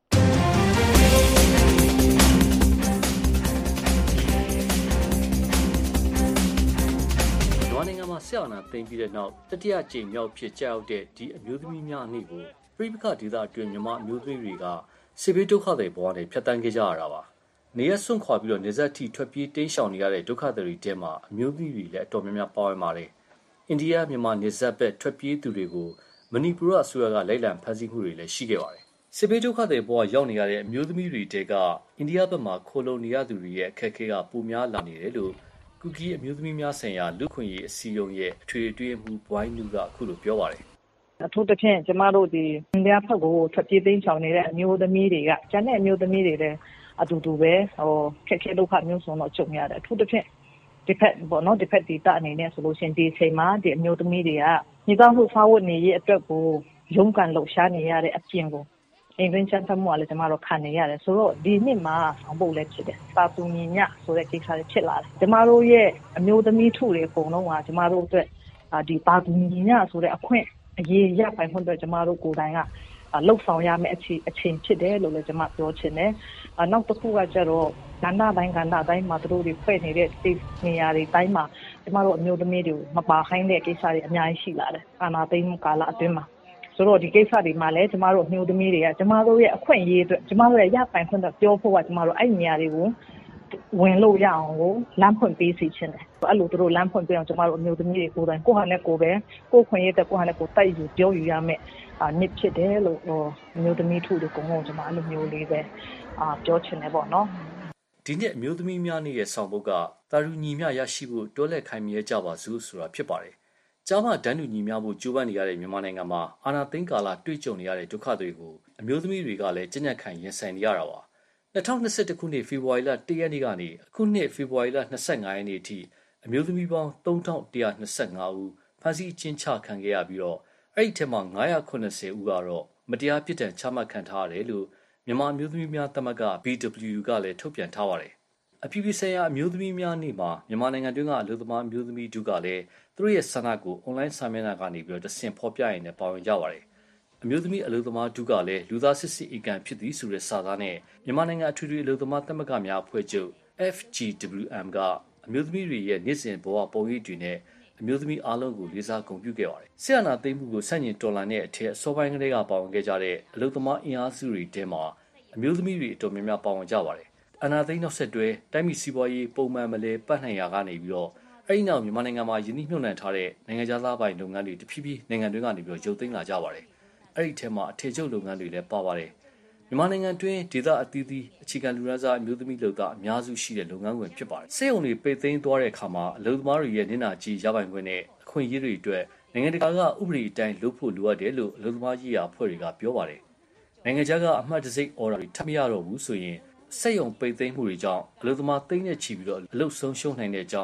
နိုင်ငံမှာဆရာနာသိမ်းပြီးတဲ့နောက်တတိယကြိမ်မြောက်ဖြစ်ကြောက်တဲ့ဒီအမျိုးသမီးများနေ့ကိုပြည်ပခဒေသအတွင်းမြန်မာအမျိုးသမီးတွေကစစ်ဘေးဒုက္ခတွေဘဝနဲ့ဖြတ်တန်းခဲ့ကြရတာပါနေရဆွန့်ခွာပြီးတော့နေဆက်ထိထွက်ပြေးတိမ်းရှောင်နေရတဲ့ဒုက္ခတွေတဲမှာအမျိုးသမီးတွေလည်းအတော်များများပါဝင်ပါတယ်အိန္ဒိယမြန်မာနေဆက်ဘက်ထွက်ပြေးသူတွေကိုမဏိပူရအစိုးရကလိုက်လံဖမ်းဆီးမှုတွေလည်းရှိခဲ့ပါတယ်စစ်ဘေးဒုက္ခတွေဘဝရောက်နေရတဲ့အမျိုးသမီးတွေတဲကအိန္ဒိယဘက်မှာခိုလုံနေရသူတွေရဲ့အခက်အခဲကပိုများလာနေတယ်လို့ကူကီအမျိုးသမီးများဆိုင်ရာလူခွင့်ရေးအစည်းအရုံးရဲ့အထွေထွေမှုဘွိုင်းနူကအခုလိုပြောပါတယ်အထူးသဖြင့်ကျမတို့ဒီအိန္ဒိယဘက်ကိုထွက်ပြေးသိမ်းချောင်နေတဲ့အမျိုးသမီးတွေကကျန်တဲ့အမျိုးသမီးတွေလည်းအတူတူပဲဟိုခက်ခဲဒုက္ခမျိုးစုံတော့ကြုံရတယ်အထူးသဖြင့်ဒီဖက်ပေါ့နော်ဒီဖက်ဒီတာအနေနဲ့ဆိုလို့ရှိရင်ဒီအချိန်မှာဒီအမျိုးသမီးတွေကညီတော်မှုစာဝတ်နေရေးအတွက်ကိုရုန်းကန်လှုပ်ရှားနေရတဲ့အပြင်ကိုအိမ်တွင်းချမ်းသာမှုကလည်းကျမတို့ခံနေရတယ်ဆိုတော့ဒီနှစ်မှာဆောင်ဖို့လည်းဖြစ်တယ်ပါတူညီညဆိုတဲ့ကိစ္စတွေဖြစ်လာတယ်ကျမတို့ရဲ့အမျိုးသမီးထုတွေအကုန်လုံးကကျမတို့အတွက်ဒီပါတူညီညဆိုတဲ့အခွင့်အရေးရပိုင်ခွင့်အတွက်ကျမတို့ကိုယ်တိုင်ကလှုပ်ဆောင်ရမယ့်အချိန်အချိန်ဖြစ်တယ်လို့လည်းကျမပြောချင်တယ်နောက်တစ်ခုကကျတော့ကဏ္ဍတိုင်းကဏ္ဍတိုင်းမှာတို့တွေဖွဲ့နေတဲ့နေရာတွေတိုင်းမှာကျမတို့အမျိုးသမီးတွေမပါခိုင်းတဲ့ကိစ္စတွေအများကြီးရှိလာတယ်အာဏာသိမ်းမှုကာလအတွင်းမှာဆိုတော့ဒီကိစ္စတွေမှာလည်းကျမတို့အမျိုးသမီးတွေကကျမတို့ရဲ့အခွင့်အရေးအတွက်ကျမတို့ရဲ့ရပိုင်ခွင့်အတွက်ပြောဖို့ကကျမတို့အဲ့နေရာတွေကိုဝင်လို့ရအောင်ကိုလမ်းဖွင့်ပေးစီချင်တယ်အဲ့လိုတို့လမ်းဖွင့်ပေးအောင်ကျမတို့အမျိုးသမီးတွေကိုယ်တိုင်ကိုယ့်ဟာနဲ့ကိုယ်ပဲကိုယ့်ခွင့်ရတဲ့ကိုယ့်ဟာနဲ့ကိုယ်တိုက်ယူပြောယူရမယ်အာနစ်ဖြစ်တယ်လို့အမျိုးသမီးထုတွေကုန်ကုန်ကျမအဲ့လိုမျိုးလေးပဲအာပြောချင်တယ်ပေါ့နော်ဒီနေ့အမျိုးသမီးများရဲ့ဆောင်ပုဒ်ကတာရူညီမျှရရှိဖို့တွဲလက်ခိုင်မြဲကြပါစို့ဆိုတာဖြစ်ပါတယ်ကျမဒန်းတူညီမျှဖို့ကြိုးပမ်းနေရတဲ့မြန်မာနိုင်ငံမှာအာဏာသိမ်းကာလတွေ့ကြုံနေရတဲ့ဒုက္ခတွေကိုအမျိုးသမီးတွေကလည်းကြံ့ကြံ့ခံရင်ဆိုင်နေရတာပါ၂၀၂၁ခုနှစ်ဖေဖော်ဝါရီလ၁ရက်နေ့ကနေအခုနှစ်ဖေဖော်ဝါရီလ၂၅ရက်နေ့အထိအမျိုးသမီးပေါင်း၃ထောင်၁၂၅ဦးဖမ်းဆီးအကျဉ်းချခံခဲ့ရပြီးတော့အဲ့ဒီထဲမှာ၅၇၀ဦးကတော့မတရားပြစ်ဒဏ်ချမှတ်ခံထားရတယ်လို့မြန်မာအမျိုးသမီးများသမဂ္ဂ ဘီ ဒဘလျူ ကလည်းထုတ်ပြန်ထားပါတယ်အပြည်ပြည်ဆိုင်ရာအမျိုးသမီးများနေ့မှာမြန်မာနိုင်ငံတွင်းကအလို့သမားအမျိုးသမီးတို့ကလည်းသူတို့ရဲ့ဆန္ဒကိုအွန်လိုင်းစာမျက်နှာကနေပြီးတော့တဆင့်ဖော်ပြရင်းနဲ့ပါဝင်ကြပါတယ်အမျိုးသမီးအလို့သမားတို့ကလည်းလူသားစစ်စစ်အင်ကန်ဖြစ်သည်ဆိုတဲ့စာသားနဲ့မြန်မာနိုင်ငံအထွေထွေအလို့သမားသမဂ္ဂများအဖွဲ့ချုပ် အက်ဖ် ဂျီ ဒဘလျူ အမ် ကအမျိုးသမီးတွေရဲ့နေ့စဉ်ဘဝပုံရိပ်တွေနဲ့အမျိုးသမီးအားလုံးကိုလေးစားဂုဏ်ပြုခဲ့ပါတယ်ဆရာနာသိမ်းမှုကိုဆန့်ကျင်တော်လှန်တဲ့အထက်အစောပိုင်းကလေးကပါဝင်ခဲ့ကြတဲ့အလို့သမားအင်အားစုတွေထဲမှာအမျိုးသမီးတွေအတော်များများပါဝင်ကြပါတယ်အနာသိန်းနောက်ဆက်တွဲတိုင်းပြည်စီးပွားရေးပုံမှန်မလဲပတ်နိုင်ရာကနေပြီးတော့အဲ့ဒီနောက်မြန်မာနိုင်ငံမှာယင်းနှိမ့်မြုပ်နှံထားတဲ့နိုင်ငံခြားသားပိုင်လုပ်ငန်းတွေတဖြည်းဖြည်းနိုင်ငံတွင်းကနေပြီးတော့ရုပ်သိမ်းလာကြပါတယ်အဲ့ဒီထဲမှာအထည်ချုပ်လုပ်ငန်းတွေလည်းပါပါတယ်မြန်မာနိုင်ငံတွင်းဒေသအသီးသီးအခြေခံလူရစားအမျိုးသမီးလုပ်သားအများစုရှိတဲ့လုပ်ငန်းဝင်ဖြစ်ပါတယ်စေုံတွေပိတ်သိမ်းသွားတဲ့အခါမှာအလုပ်သမားတွေရဲ့နစ်နာကြီးရပိုင်ခွင့်နဲ့အခွင့်အရေးတွေအတွက်နိုင်ငံတကာကဥပဒေအတိုင်းလုပ်ဖို့လိုအပ်တယ်လို့အလုပ်သမားရေးရာအဖွဲ့တွေကပြောပါတယ်နိုင်ငံခြားကအမှတ်တံဆိပ်အော်ဒါတွေထပ်မရတော့ဘူးဆိုရင်စက်ရုံပိတ်သိမ်းမှုတွေကြောင့်အလုပ်သမားသိန်းနဲ့ချီပြီးတော့အလုပ်ဆုံးရှုံးနိုင်တဲ့အကြောင်း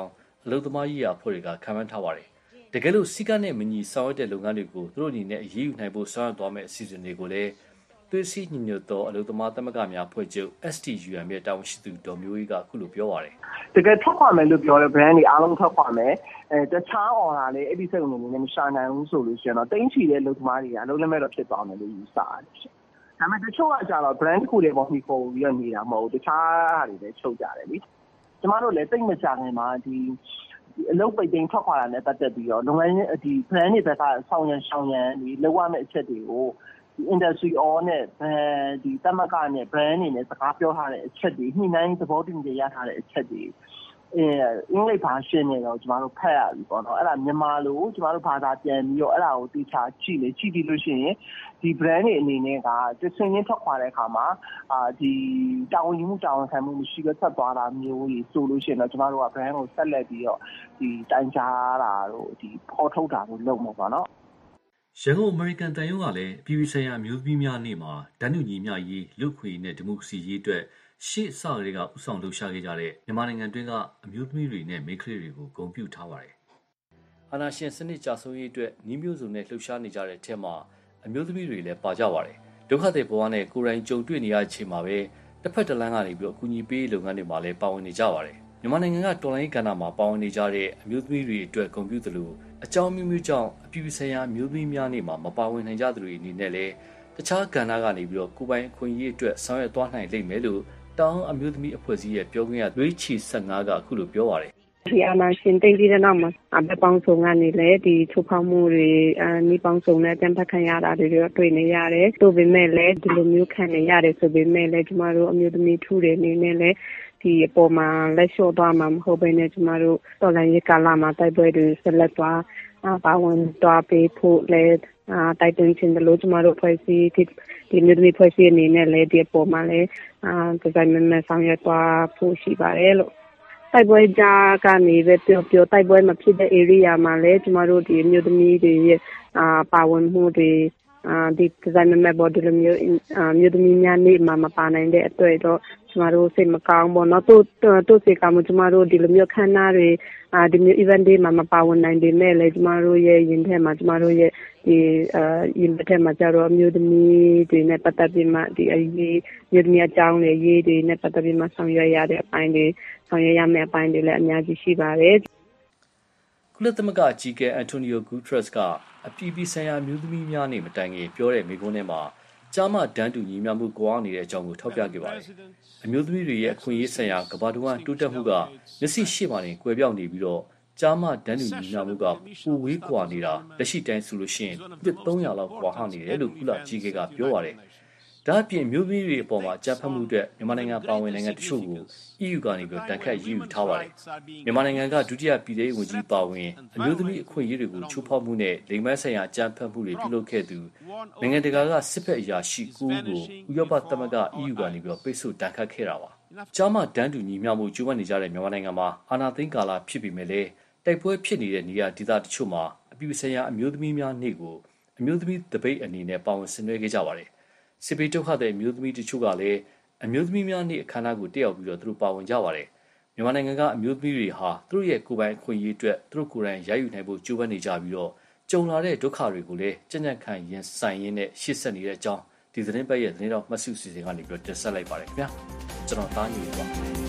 အလုပ်သမားရေးရာအဖွဲ့တွေကခန့်မှန်းထားပါတယ်။တကယ်လို့စီကနဲ့မညီဆောင်ရွက်တဲ့လုပ်ငန်းတွေကိုသူတို့အနေနဲ့အရေးယူနိုင်ဖို့ဆောင်ရွက်သွားမယ့်အစီအစဉ်တွေကိုလည်းသွေးစည်းညီညွတ်သောအလုပ်သမားသမဂ္ဂများဖွဲ့ချုပ် S T U M ရဲ့တာဝန်ရှိသူဒေါ်မျိုးကြီးကအခုလိုပြောပါတယ်။တကယ်ထွက်ခွာမယ်လို့ပြောတဲ့ brand တွေအားလုံးထွက်ခွာမယ်အဲတခြား order လေးအဲ့ဒီစက်ရုံတွေနဲ့မရှာနိုင်ဘူးဆိုလို့ရှိရင်တော့တိမ့်ချီတဲ့အလုပ်သမားတွေကအလုပ်လက်မဲ့တော့ဖြစ်သွားမယ်လို့ယူဆရတယ်။ဒါပေမဲ့တချို့ကကြတော့ brand တစ်ခုတည်းပေါ်ပြီးခေါ်ပြီးတော့နေတာမဟုတ်ဘူးတခြားဟာတွေလည်းချုပ်ကြတယ်လေ။ကျမတို့လည်းတိတ်မကြခင်မှာဒီအလုပ်ပိတ်သိမ်းထွက်ခွာတာနဲ့ပတ်သက်ပြီးတော့လုပ်ငန်းဒီ brand တွေဘက်ကဆောင်ရန်ဆောင်ရန်ဒီလောက်ရမယ့်အချက်တွေကိုဒီ industry all နဲ့ဒီတမကနဲ့ brand တွေနဲ့စကားပြောထားတဲ့အချက်တွေညှိနှိုင်းသဘောတူညီရထားတဲ့အချက်တွေအဲအင်္ဂလိပ်ဘာရှင်းနေတော့ကျမတို့ဖတ်ရပြီပေါ့နော်အဲ့ဒါမြန်မာလိုကျမတို့ဘာသာပြန်ပြီးတော့အဲ့ဒါကိုတိကျကြည့်လေကြည့်ပြီးလို့ရှိရင်ဒီ brand တွေအနေနဲ့ကတဆင်ချင်းထွက်ခွာတဲ့အခါမှာအာဒီတာဝန်ယူမှုတာဝန်ခံမှုမရှိဘဲဆက်သွားတာမျိုးကြီးဆိုလို့ရှိရင်တော့ကျမတို့က brand ကိုဆက်လက်ပြီးတော့ဒီတိုင်ကြားတာတို့ဒီဖော်ထုတ်တာတို့လုပ်မှာပေါ့နော်ရန်ကုန်အမေရိကန်တန်ယုံကလည်းပြည်ပဆိုင်ရာမျိုးသမီးများနေ့မှာတန်းတူညီမျှရေးလူ့ခွင့်နဲ့ဒီမိုကရေစီရေးအတွက်ရှေ့အစကတည်းကဥဆောင်လှုပ်ရှားခဲ့ကြတဲ့မြန်မာနိုင်ငံတွင်းကအမျိုးသမီးတွေနဲ့မိန်းကလေးတွေကိုဂုဏ်ပြုထားပါတယ်။အာဏာရှင်စနစ်ကြာဆုံးရေးအတွက်ညီမျိုးစုံနဲ့လှုပ်ရှားနေကြတဲ့အထက်မှာအမျိုးသမီးတွေလည်းပါကြပါတယ်။ဒုက္ခသည်ဘဝနဲ့ကိုယ်တိုင်ကြုံတွေ့နေရတဲ့အချိန်မှာပဲတစ်ဖက်တစ်လမ်းကနေပြီးအကူအညီပေးလုပ်ငန်းတွေမှာလည်းပါဝင်နေကြပါတယ်။မြန်မာနိုင်ငံကတော်လိုင်းကဏ္ဍမှာပါဝင်နေကြတဲ့အမျိုးသမီးတွေအတွက်ဂုဏ်ပြုသလိုအကြောင်းမျိုးမျိုးကြောင့်အပြည်ပြည်ဆိုင်ရာမျိုးသမီးများနေ့မှာမပါဝင်နိုင်ကြသူတွေအနေနဲ့လည်းတခြားကဏ္ဍကနေပြီးတော့ကိုယ်ပိုင်အခွင့်အရေးအတွက်ဆောင်ရွက်သွားနိုင်လိမ့်မယ်လို့တောင်အမျိုးသမီးအဖွဲ့အစည်းရဲ့ပြောခွင့်ရလွေးချီ၁၅ကအခုလိုပြောပါတယ်ဒီအာနာရှင်တိတ်ပြီးတဲ့နောက်မှာအပပေါင်းစုံကနေလည်းဒီချိုးဖောက်မှုတွေအနီးပေါင်းစုံနဲ့တန်ဖက်ခံရတာတွေတော့တွေ့နေရတယ်။သို့ပေမဲ့လည်းဒီလိုမျိုးခံနေရတယ်ဆိုပေမဲ့လည်းကျမတို့အမျိုးသမီးထူတွေအနေနဲ့လည်းဒီအပေါ်မှာလက်လျှော့သွားမှာမဟုတ်ဘဲနဲ့ကျမတို့တော်လိုင်းရေးကာလမှာတိုက်ပွဲတွေဆက်လက်သွားပါဝင်သွားပေးဖို့လည်းတိုက်တွန်းခြင်းလို့ကျမတို့ဖွဲ့စည်းဒီဒီမျိုးသမီးဖွဲ့စည်းအနေနဲ့လည်းဒီအပေါ်မှာလည်းအာဒီဇိုင်းမဲဆောင်ရွက်သွားဖို့ရှိပါတယ်လို့တိုက်ပွဲကြားကနေပဲပြောပြောတိုက်ပွဲမဖြစ်တဲ့ area မှာလည်းကျမတို့ဒီမျိုးသမီးတွေရဲ့အာပါဝင်မှုတွေအာဒီဒီဇိုင်းမဲဘော်ဒီလိုမျိုးမျိုးသမီးများနေမှာမပါနိုင်တဲ့အတွက်တော့ကျမတို့စိတ်မကောင်းဘူးเนาะတို့တို့စိတ်ကောင်းမှုကျမတို့ဒီလိုမျိုးခန်းနာတွေအာဒီမျိုး event တွေမှာမပါဝင်နိုင်ပေမဲ့လည်းကျမတို့ရဲ့ယင်ထဲမှာကျမတို့ရဲ့ဒီအာယင်ထဲမှာကျတော့မျိုးသမီးတွေနဲ့ပတ်သက်ပြီးမှဒီအရေးမျိုးသမီးအကြောင်းတွေရေးတွေနဲ့ပတ်သက်ပြီးမှဆောင်ရွက်ရတဲ့အပိုင်းတွေဆောင်ရွက်ရမယ့်အပိုင်းတွေလည်းအများကြီးရှိပါတယ်ကုလသမဂ္ဂအကြီးအကဲအန်တိုနီယိုဂူထရက်စ်ကအပြည်ပြည်ဆိုင်ရာမျိုးသမီးများနေ့မတိုင်ခင်ပြောတဲ့မိန့်ခွန်းထဲမှာကြားမတန်းတူညီမျှမှုကွာနေတဲ့အကြောင်းကိုထောက်ပြခဲ့ပါတယ်။အမျိုးသမီးတွေရဲ့အခွင့်အရေးဆိုင်ရာကမ္ဘာတဝန်းတိုးတက်မှုကမျက်စိရှေ့မှာတင်ကွယ်ပြောက်နေပြီးတော့ကြားမတန်းတူညီမျှမှုကပိုဝေးကွာနေတာလက်ရှိတိုင်းဆိုလို့ရှိရင်တစ်သုံးရာလောက်ကွာဟနေတယ်လို့ကုလအကြီးအကဲကပြောပါတယ်။ဒါအပြင်မျိုးသမီးတွေအပေါ်မှာအကြမ်းဖက်မှုအတွက်မြန်မာနိုင်ငံပါဝင်နိုင်ငံတချို့ကို E U ကနေပြီးတန်ခတ်ရည်ယူထားပါတယ်။မြန်မာနိုင်ငံကဒုတိယပြည်ထောင်ဝန်ကြီးပါဝင်အမျိုးသမီးအခွင့်အရေးတွေကိုချိုးဖောက်မှုနဲ့လိင်ပိုင်းဆိုင်ရာအကြမ်းဖက်မှုတွေပြုလုပ်ခဲ့သူနိုင်ငံတကာကစစ်ဖက်အရာရှိကိုကိုဥရောပသမဂ္ဂ E U ကနေပြီးပိတ်ဆို့တန်ခတ်ခဲ့တာပါ။ကြားမတန်းတူညီမျှမှုကျူးပန်းနေကြတဲ့မြန်မာနိုင်ငံမှာအာဏာသိမ်းကာလဖြစ်ပေမဲ့လည်းတိုက်ပွဲဖြစ်နေတဲ့နေရာဒေသတချို့မှာအပြည်ပြည်ဆိုင်ရာအမျိုးသမီးများနေ့ကိုအမျိုးသမီးတပိတ်အနေနဲ့ပါဝင်ဆင်နွှဲခဲ့ကြပါတယ်။စစ်ပေးဒုက္ခတဲ့အမျိုးသမီးတချို့ကလည်းအမျိုးသမီးများနေ့အခမ်းအနားကိုတက်ရောက်ပြီးတော့သူတို့ပါဝင်ကြပါတယ်။မြန်မာနိုင်ငံကအမျိုးသမီးတွေဟာသူတို့ရဲ့ကိုယ်ပိုင်အခွင့်အရေးအတွက်သူတို့ကိုယ်တိုင်ရယူနိုင်ဖို့ကြိုးပမ်းနေကြပြီးတော့ကြုံလာတဲ့ဒုက္ခတွေကိုလည်းကြံ့ကြံ့ခံရင်ဆိုင်ရင်းနဲ့ရှေ့ဆက်နေတဲ့အကြောင်းဒီသတင်းပတ်ရဲ့သတင်းတော်မှတ်စုစီစဉ်ကနေပြီးတော့တင်ဆက်လိုက်ပါတယ်ခင်ဗျာ။ကျွန်တော်သားညူပါ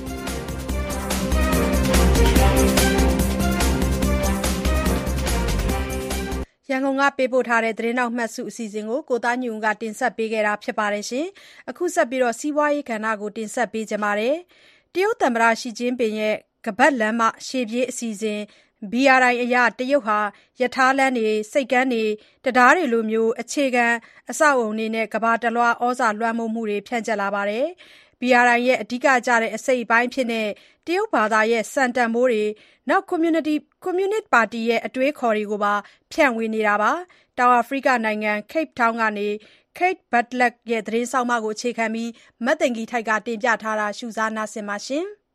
ရန်ကုန်ကပေးပို့ထားတဲ့သတင်းနောက်မှတ်စုအစီအစဉ်ကိုကိုသားညွန့်ကတင်ဆက်ပေးခဲ့တာဖြစ်ပါတယ်ရှင်။အခုဆက်ပြီးတော့စီးပွားရေးကဏ္ဍကိုတင်ဆက်ပေးကြပါမယ်။တရုတ်သမ္မတရှီကျင်းပင်ရဲ့ကပတ်လမ်းမရှေ့ပြေးအစီအစဉ် B R I အရတရုတ်ဟာရထားလမ်းတွေစိတ်ကမ်းတွေတရားတွေလိုမျိုးအခြေခံအဆောက်အုံတွေနဲ့ကဘာတလွှာဩဇာလွှမ်းမိုးမှုတွေဖြန့်ကျက်လာပါတယ်။ B R I ရဲ့အဓိကကျတဲ့အစိတ်အပိုင်းဖြစ်တဲ့တရုတ်ဘာသာရဲ့စံတန်ဖိုးတွေနောက် community communist party ရဲ့အတွေးခေါ်တွေကိုပါဖြန့်ဝေနေတာပါ။တောင်အာဖရိကနိုင်ငံ Cape Town ကနေ Kate Butler ရဲ့သတင်းဆောင်မကိုအခြေခံပြီးမတ်တင်ဂီထိုက်ကတင်ပြထားတာရှုစားနာဆင်ပါရှင်။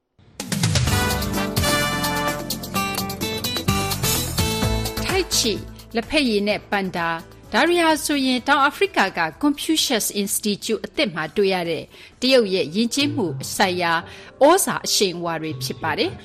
ထိုက်ချီလက်ဖက်ရည်နဲ့ပန်ဒါဒါရီယာဆိုရင်တောင်အာဖရိကက Confucius Institute အသစ်မှာတွေ့ရတဲ့တရုတ်ရဲ့ယဉ်ကျေးမှုဆိုင်ရာဩဇာအရှိန်အဝါတွေဖြစ်ပါတယ်။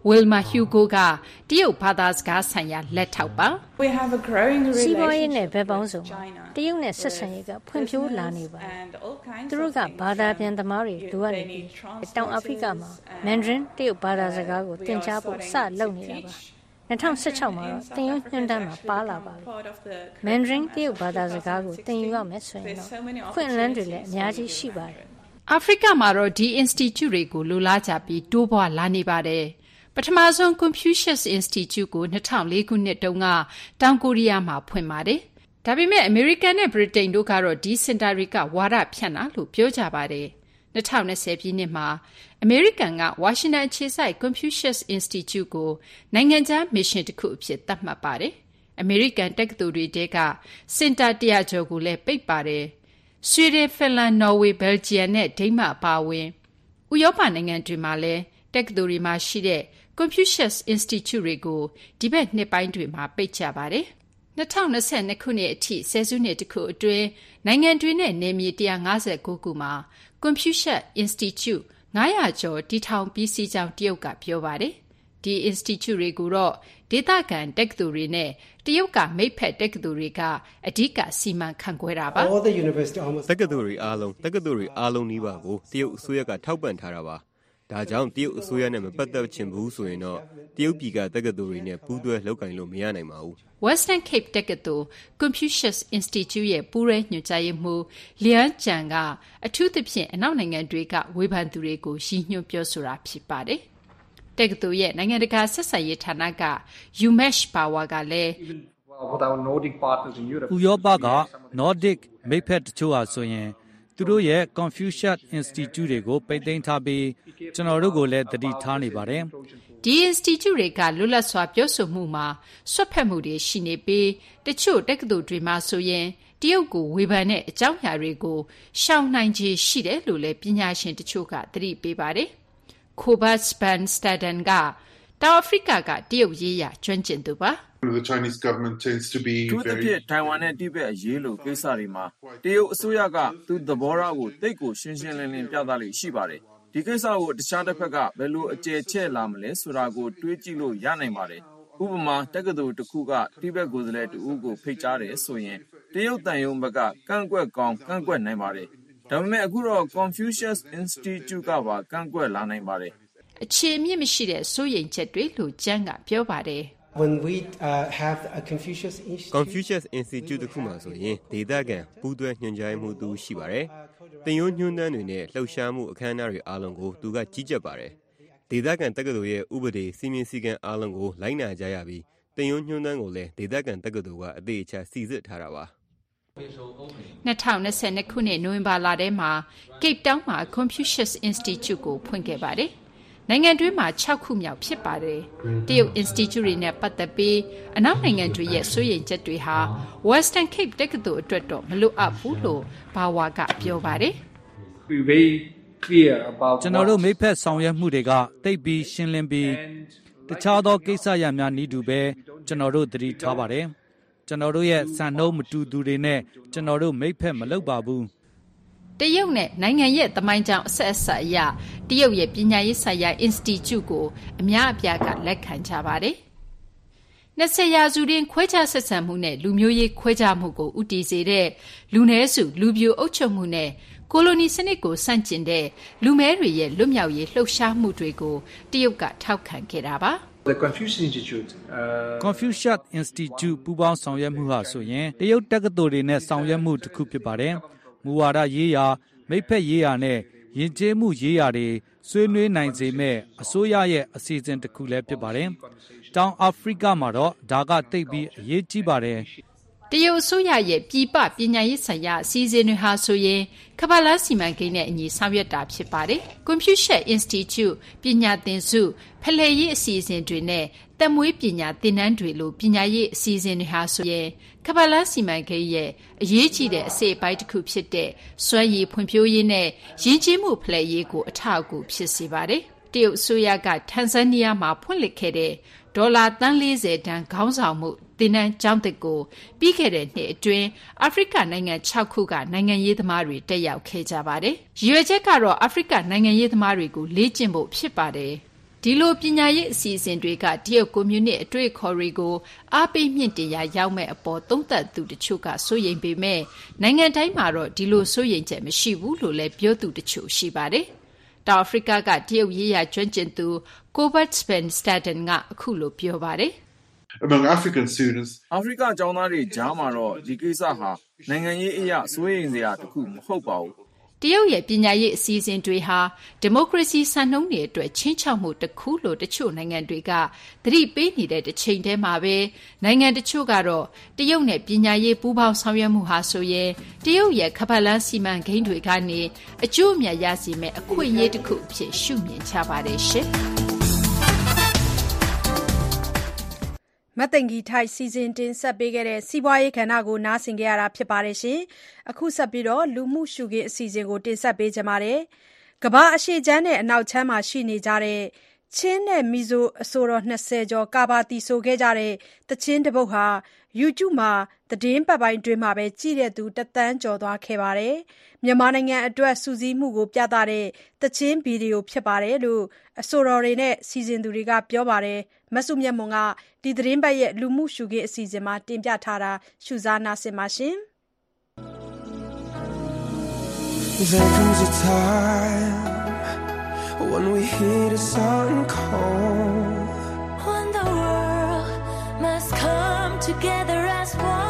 Wilma Hugo ကတရုတ်ဘာသာစကားဆိုင်ရာလက်ထောက်ပါစီးပွားရေးနဲ့ဘက်ပေါင်းစုံတရုတ်နဲ့ဆက်ဆံရေးကဖွံ့ဖြိုးလာနေပါတယ်သူတို့ကဘာသာပြန်သမားတွေလိုအပ်နေပြီးတောင်အာဖရိကမှာ Mandarin တရုတ်ဘာသာစကားကိုသင်ကြားဖို့စလုပ်နေတာပါ၂၀၁၆မှာတော့သင်ယူညွှန်းတမ်းမှာပါလာပါပြီ Mandarin တရုတ်ဘာသာစကားကိုသင်ယူရမယ်ဆိုရင်တော့ခွင့်လန်းတွေလည်းအများကြီးရှိပါတယ်အာဖရိကမှာတော့ဒီ institute တွေကိုလိုလားကြပြီးတိုးပွားလာနေပါတယ်ပထမဆုံး Confucius Institute ကို၂၀၀၄ခုနှစ်တုန်းကတောင်ကိုရီးယားမှာဖွင့်ပါတယ်ဒါပေမဲ့အမေရိကန်နဲ့ဗြိတိန်တို့ကတော့ဒီစင်တာတွေကဝါဒဖြန့်တာလို့ပြောကြပါတယ်၂၀၂၀ပြည့်နှစ်မှာအမေရိကန်ကဝါရှင်တန်အခြေစိုက် Confucius Institute ကိုနိုင်ငံခြားမစ်ရှင်တစ်ခုအဖြစ်သတ်မှတ်ပါတယ်အမေရိကန်တက္ကသိုလ်တွေတဲကစင်တာတရာကျော်ကိုလည်းပိတ်ပါတယ်ဆွီဒင်ဖင်လန်နော်ဝေဘယ်ဂျီယံနဲ့ဒိန်းမတ်အပါအဝင်ဥရောပနိုင်ငံတွေမှာလည်းတက္ကသိုလ်တွေမှာရှိတဲ့ Confucius Institute တွေကိုဒီဘက်နှစ်ပိုင်းတွေမှာပိတ်ကြပါတယ်၂၀၂၂ခုနှစ်အထိဆယ်စုနှစ်တစ်ခုအတွင်းနိုင်ငံတွေနဲ့နယ်မြေ၁၅၉ခုမှာ Confucius Institute ၅၀၀ကျော်တည်ထောင်ပြီးစီးကြောင်းတရုတ်ကပြောပါတယ်ဒီ institute တွေကိုတော့ဒေသခံတက္ကသိုလ်တွေနဲ့တရုတ်ကမိတ်ဖက်တက္ကသိုလ်တွေကအဓိကစီမံခန့်ခွဲတာပါတက္ကသိုလ်တွေအားလုံးတက္ကသိုလ်တွေအားလုံးနီးပါးကိုတရုတ်အစိုးရကထောက်ပံ့ထားတာပါဒါကြောင့်တရုတ်အစိုးရနဲ့မပတ်သက်ချင်ဘူးဆိုရင်တော့တရုတ်ပြည်ကတက္ကသိုလ်တွေနဲ့ပူးတွဲလုပ်ကိုင်လို့မရနိုင်ပါဘူး Western Cape တက္ကသိုလ် Confucius Institute ရဲ့ပူးရဲညွှန်ကြားရေးမှူးလျန်ကျန်ကအထူးသဖြင့်အနောက်နိုင်ငံတွေကဝေဖန်သူတွေကိုရည်ညွှန်းပြောဆိုတာဖြစ်ပါတယ်တက္ကသိုလ်ရဲ့နိုင်ငံတကာဆက်ဆံရေးဌာနက Umesh Bawa ကလည်းဥရောပက Nordic မိတ်ဖက်တချို့ဟာဆိုရင်သူတို့ရဲ့ Confucius Institute တွေကိုပိတ်သိမ်းထားပြီးကျွန်တော်တို့ကိုလည်းတတိထားနေပါတယ်ဒီ institute တွေကလွတ်လပ်စွာပြောဆိုမှုမှာဆွတ်ဖက်မှုတွေရှိနေပြီးတချို့တက္ကသိုလ်တွေမှာဆိုရင်တရုတ်ကိုဝေဖန်တဲ့အကြောင်းအရာတွေကိုရှောင်နိုင်ခြေရှိတယ်လို့လည်းပညာရှင်တချို့ကသတိပေးပါတယ်။ Kobus Van Staden ကတောင်အာဖရိကကတရုတ်ရေးရာကျွမ်းကျင်သူပါ The Chinese government tends to be very သူတို့ထိုင်ဝမ်နဲ့တိဘက်အရေးလိုကိစ္စတွေမှာတရုတ်အစိုးရကသူသဘောထားကိုတိတ်ကိုရှင်းရှင်းလင်းလင်းပြသလိမ့်ရှိပါတယ်ဒီကိစ္စကိုတခြားတစ်ဖက်ကဘယ်လိုအကျယ်ချဲ့လာမလဲဆိုတာကိုတွေးကြည့်လို့ရနိုင်ပါတယ်ဥပမာတက္ကသိုလ်တစ်ခုကတိဘက်ကိုယ်စားလှယ်တဦးကိုဖိတ်ကြားတယ်ဆိုရင်တရုတ်တန်ယုံဘက်ကကန့်ကွက်ကောင်းကန့်ကွက်နိုင်ပါတယ်ဒါပေမဲ့အခုတော့ Confucius Institute ကပါကန့်ကွက်လာနိုင်ပါတယ်အခြေအမြစ်မရှိတဲ့စိုးရိမ်ချက်တွေလို့ကျန်းကပြောပါတယ် When we uh, have a Confucius Institute Confucius Institute တခုမှဆိုရင်ဒေသခံပူးတွဲညွှန်ကြားမှုသူရှိပါတယ်။တင်ယိုးညွှန်းတန်းတွေနဲ့လှုပ်ရှားမှုအခမ်းအနားတွေအားလုံးကိုသူကကြီးကြပ်ပါတယ်။ဒေသခံတက္ကသိုလ်ရဲ့ဥပဒေစီမင်းစည်းကမ်းအားလုံးကိုလိုက်နာကြရပြီးတင်ယိုးညွှန်းတန်းကိုလည်းဒေသခံတက္ကသိုလ်ကအသေးအချာစီစစ်ထားတာပါ၂၀၂၂ခုနှစ်နိုဝင်ဘာလထဲမှာ Cape Town မှာ Confucius Institute ကိုဖွင့်ခဲ့ပါတယ်။နိုင်ငံတွင်းမှာ၆ခုမြောက်ဖြစ်ပါတယ်။တရုတ် Institute တွေနဲ့ပတ်သက်ပြီးအနောက်နိုင်ငံတွေရဲ့စိုးရိမ်ချက်တွေဟာ Western Cape တက္ကသိုလ်အတွက်တော့မလိုအပ်ဘူးလို့ဘာဝါကပြောပါတယ်။ကျွန်တော်တို့မိဖက်ဆောင်ရွက်မှုတွေကတိတ်ပြီးရှင်းလင်းပြီးတခြားသောကိစ္စရပ်များနီးတူပဲကျွန်တော်တို့သတိထားပါတယ်။ကျွန်တော်တို့ရဲ့စံနှုန်းမတူသူတွေနဲ့ကျွန်တော်တို့မိဖက်မလုပ်ပါဘူး။တရုတ်နဲ့နိုင်ငံရဲ့သမိုင်းကြောင်းအဆက်အဆက်အရတရုတ်ရဲ့ပညာရေးဆိုင်ရာ Institute ကိုအများအပြားကလက်ခံကြပါတယ်။နှစ်ဆယ်ရာစုတွင်ခွဲခြားဆက်ဆံမှုနဲ့လူမျိုးရေးခွဲခြားမှုကိုဥတည်စေတဲ့လူနည်းစုလူပြိုအုပ်ချုပ်မှုနဲ့ကိုလိုနီစနစ်ကိုဆန့်ကျင်တဲ့လူမဲတွေရဲ့လွတ်မြောက်ရေးလှုပ်ရှားမှုတွေကိုတရုတ်ကထောက်ခံခဲ့တာပါ။ The Confucius Institute uh Confucius Institute ပူးပေါင်းဆောင်ရွက်မှုဟာဆိုရင်တရုတ်တက္ကသိုလ်တွေနဲ့ဆောင်ရွက်မှုတစ်ခုဖြစ်ပါတယ်။မူဝါဒရေးရာမိဖက်ရေးရာနဲ့ယဉ်ကျေးမှုရေးရာတွေဆွေးနွေးနိုင်စေမဲ့အစိုးရရဲ့အစီအစဉ်တစ်ခုလည်းဖြစ်ပါတယ်။တောင်အာဖရိကမှာတော့ဒါကသိပ်ပြီးအရေးကြီးပါတယ်။တရုတ်အစိုးရရဲ့ပြည်ပပညာရေးဆိုင်ရာအစည်းအဝေးတွေဟာဆိုရင်ကမ္ဘာလားစီမံကိန်းနဲ့အညီဆောင်ရွက်တာဖြစ်ပါတယ်။ Confucius Institute ပညာသင်စုဖလှယ်ရေးအစီအစဉ်တွေနဲ့တက်မွေးပညာသင်တန်းတွေလိုပညာရေးအစီအစဉ်တွေဟာဆိုရင်ကမ္ဘာလားစီမံကိန်းရဲ့အရေးကြီးတဲ့အစိတ်အပိုင်းတစ်ခုဖြစ်တဲ့စွမ်းရည်ဖွံ့ဖြိုးရေးနဲ့ယဉ်ကျေးမှုဖလှယ်ရေးကိုအထောက်အကူဖြစ်စေပါတယ်။တရုတ်အစိုးရကတန်ဇန်နီးယားမှာဖွင့်လှစ်ခဲ့တဲ့ဒေါ်လာသန်း၄၀တန်ခေါင်းဆောင်မှုသင်တန်းကျောင်းသစ်ကိုပြီးခဲ့တဲ့နှစ်အတွင်းအာဖရိကနိုင်ငံ၆ခုကနိုင်ငံရေးသမားတွေတက်ရောက်ခဲ့ကြပါတယ်။ရည်ရွယ်ချက်ကတော့အာဖရိကနိုင်ငံရေးသမားတွေကိုလေ့ကျင့်ဖို့ဖြစ်ပါတယ်။ဒီလိုပညာရေးအစီအစဉ်တွေကတရုတ်ကွန်မြူနစ်အတွေ့အခေါ်တွေကိုအားပေးမြင့်တင်ရာရောက်မဲ့အပေါ်သုံးသပ်သူတချို့ကစိုးရိမ်ပေမဲ့နိုင်ငံတိုင်းမှာတော့ဒီလိုစိုးရိမ်ချက်မရှိဘူးလို့လည်းပြောသူတချို့ရှိပါတယ်။တောင်အာဖရိကကတရုတ်ရေးရာကျွမ်းကျင်သူ Cobert Sven Staden ကအခုလိုပြောပါတယ်။ Among African students, အာဖရိကကျောင်းသားတွေကြားမှာတော့ဒီကိစ္စဟာနိုင်ငံရေးအရာစိုးရိမ်စရာတခုမဟုတ်ပါဘူးတရုတ်ရဲ့ပညာရေးအစီအစဉ်တွေဟာဒီမိုကရေစီစံနှုန်းတွေအတွက်ချင်းချောက်မှုတစ်ခုလို့တချို့နိုင်ငံတွေကသတိပေးနေတဲ့တစ်ချိန်တည်းမှာပဲနိုင်ငံတချို့ကတော့တရုတ်နဲ့ပညာရေးပူးပေါင်းဆောင်ရွက်မှုဟာဆိုရင်တရုတ်ရဲ့ခပတ်လန်းစီမံကိန်းတွေကနေအကျိုးအမြတ်ရစေမယ့်အခွင့်အရေးတစ်ခုအဖြစ်ရှုမြင်ကြပါတယ်ရှင်မသိင်္ဂီထိုက်စီစဉ်တင်ဆက်ပေးခဲ့တဲ့စီးပွားရေးကဏ္ဍကိုနားဆင်ကြရတာဖြစ်ပါတယ်ရှင်။အခုဆက်ပြီးတော့လူမှုရှုခင်းအစီအစဉ်ကိုတင်ဆက်ပေးကြပါမယ်။ကမ္ဘာအရှေ့ချမ်းနဲ့အနောက်ချမ်းမှာရှိနေကြတဲ့ချင်းနဲ့မီဇိုအဆိုတော်၂၀ကျော်ကာဘာတီဆိုခဲ့ကြတဲ့တချင်းတပုတ်ဟာ YouTube မှာသတင်းပတ်ပိုင်းတွင်မှာပဲကြည့်တဲ့သူတသန်းကျော်သွားခဲ့ပါတယ်။မြန်မာနိုင်ငံအတွက်စူးစီးမှုကိုပြသတဲ့တချင်းဗီဒီယိုဖြစ်ပါတယ်လို့အဆိုတော်တွေနဲ့စီစဉ်သူတွေကပြောပါတယ်။မဆုမြတ်မွန်ကဒီသတင်းပတ်ရဲ့လူမှုရှုခင်းအစီအစဉ်မှာတင်ပြထားတာရှုစားနာဆင်ပါရှင်။ There comes a time when we hear the sun cold when the world must come together as one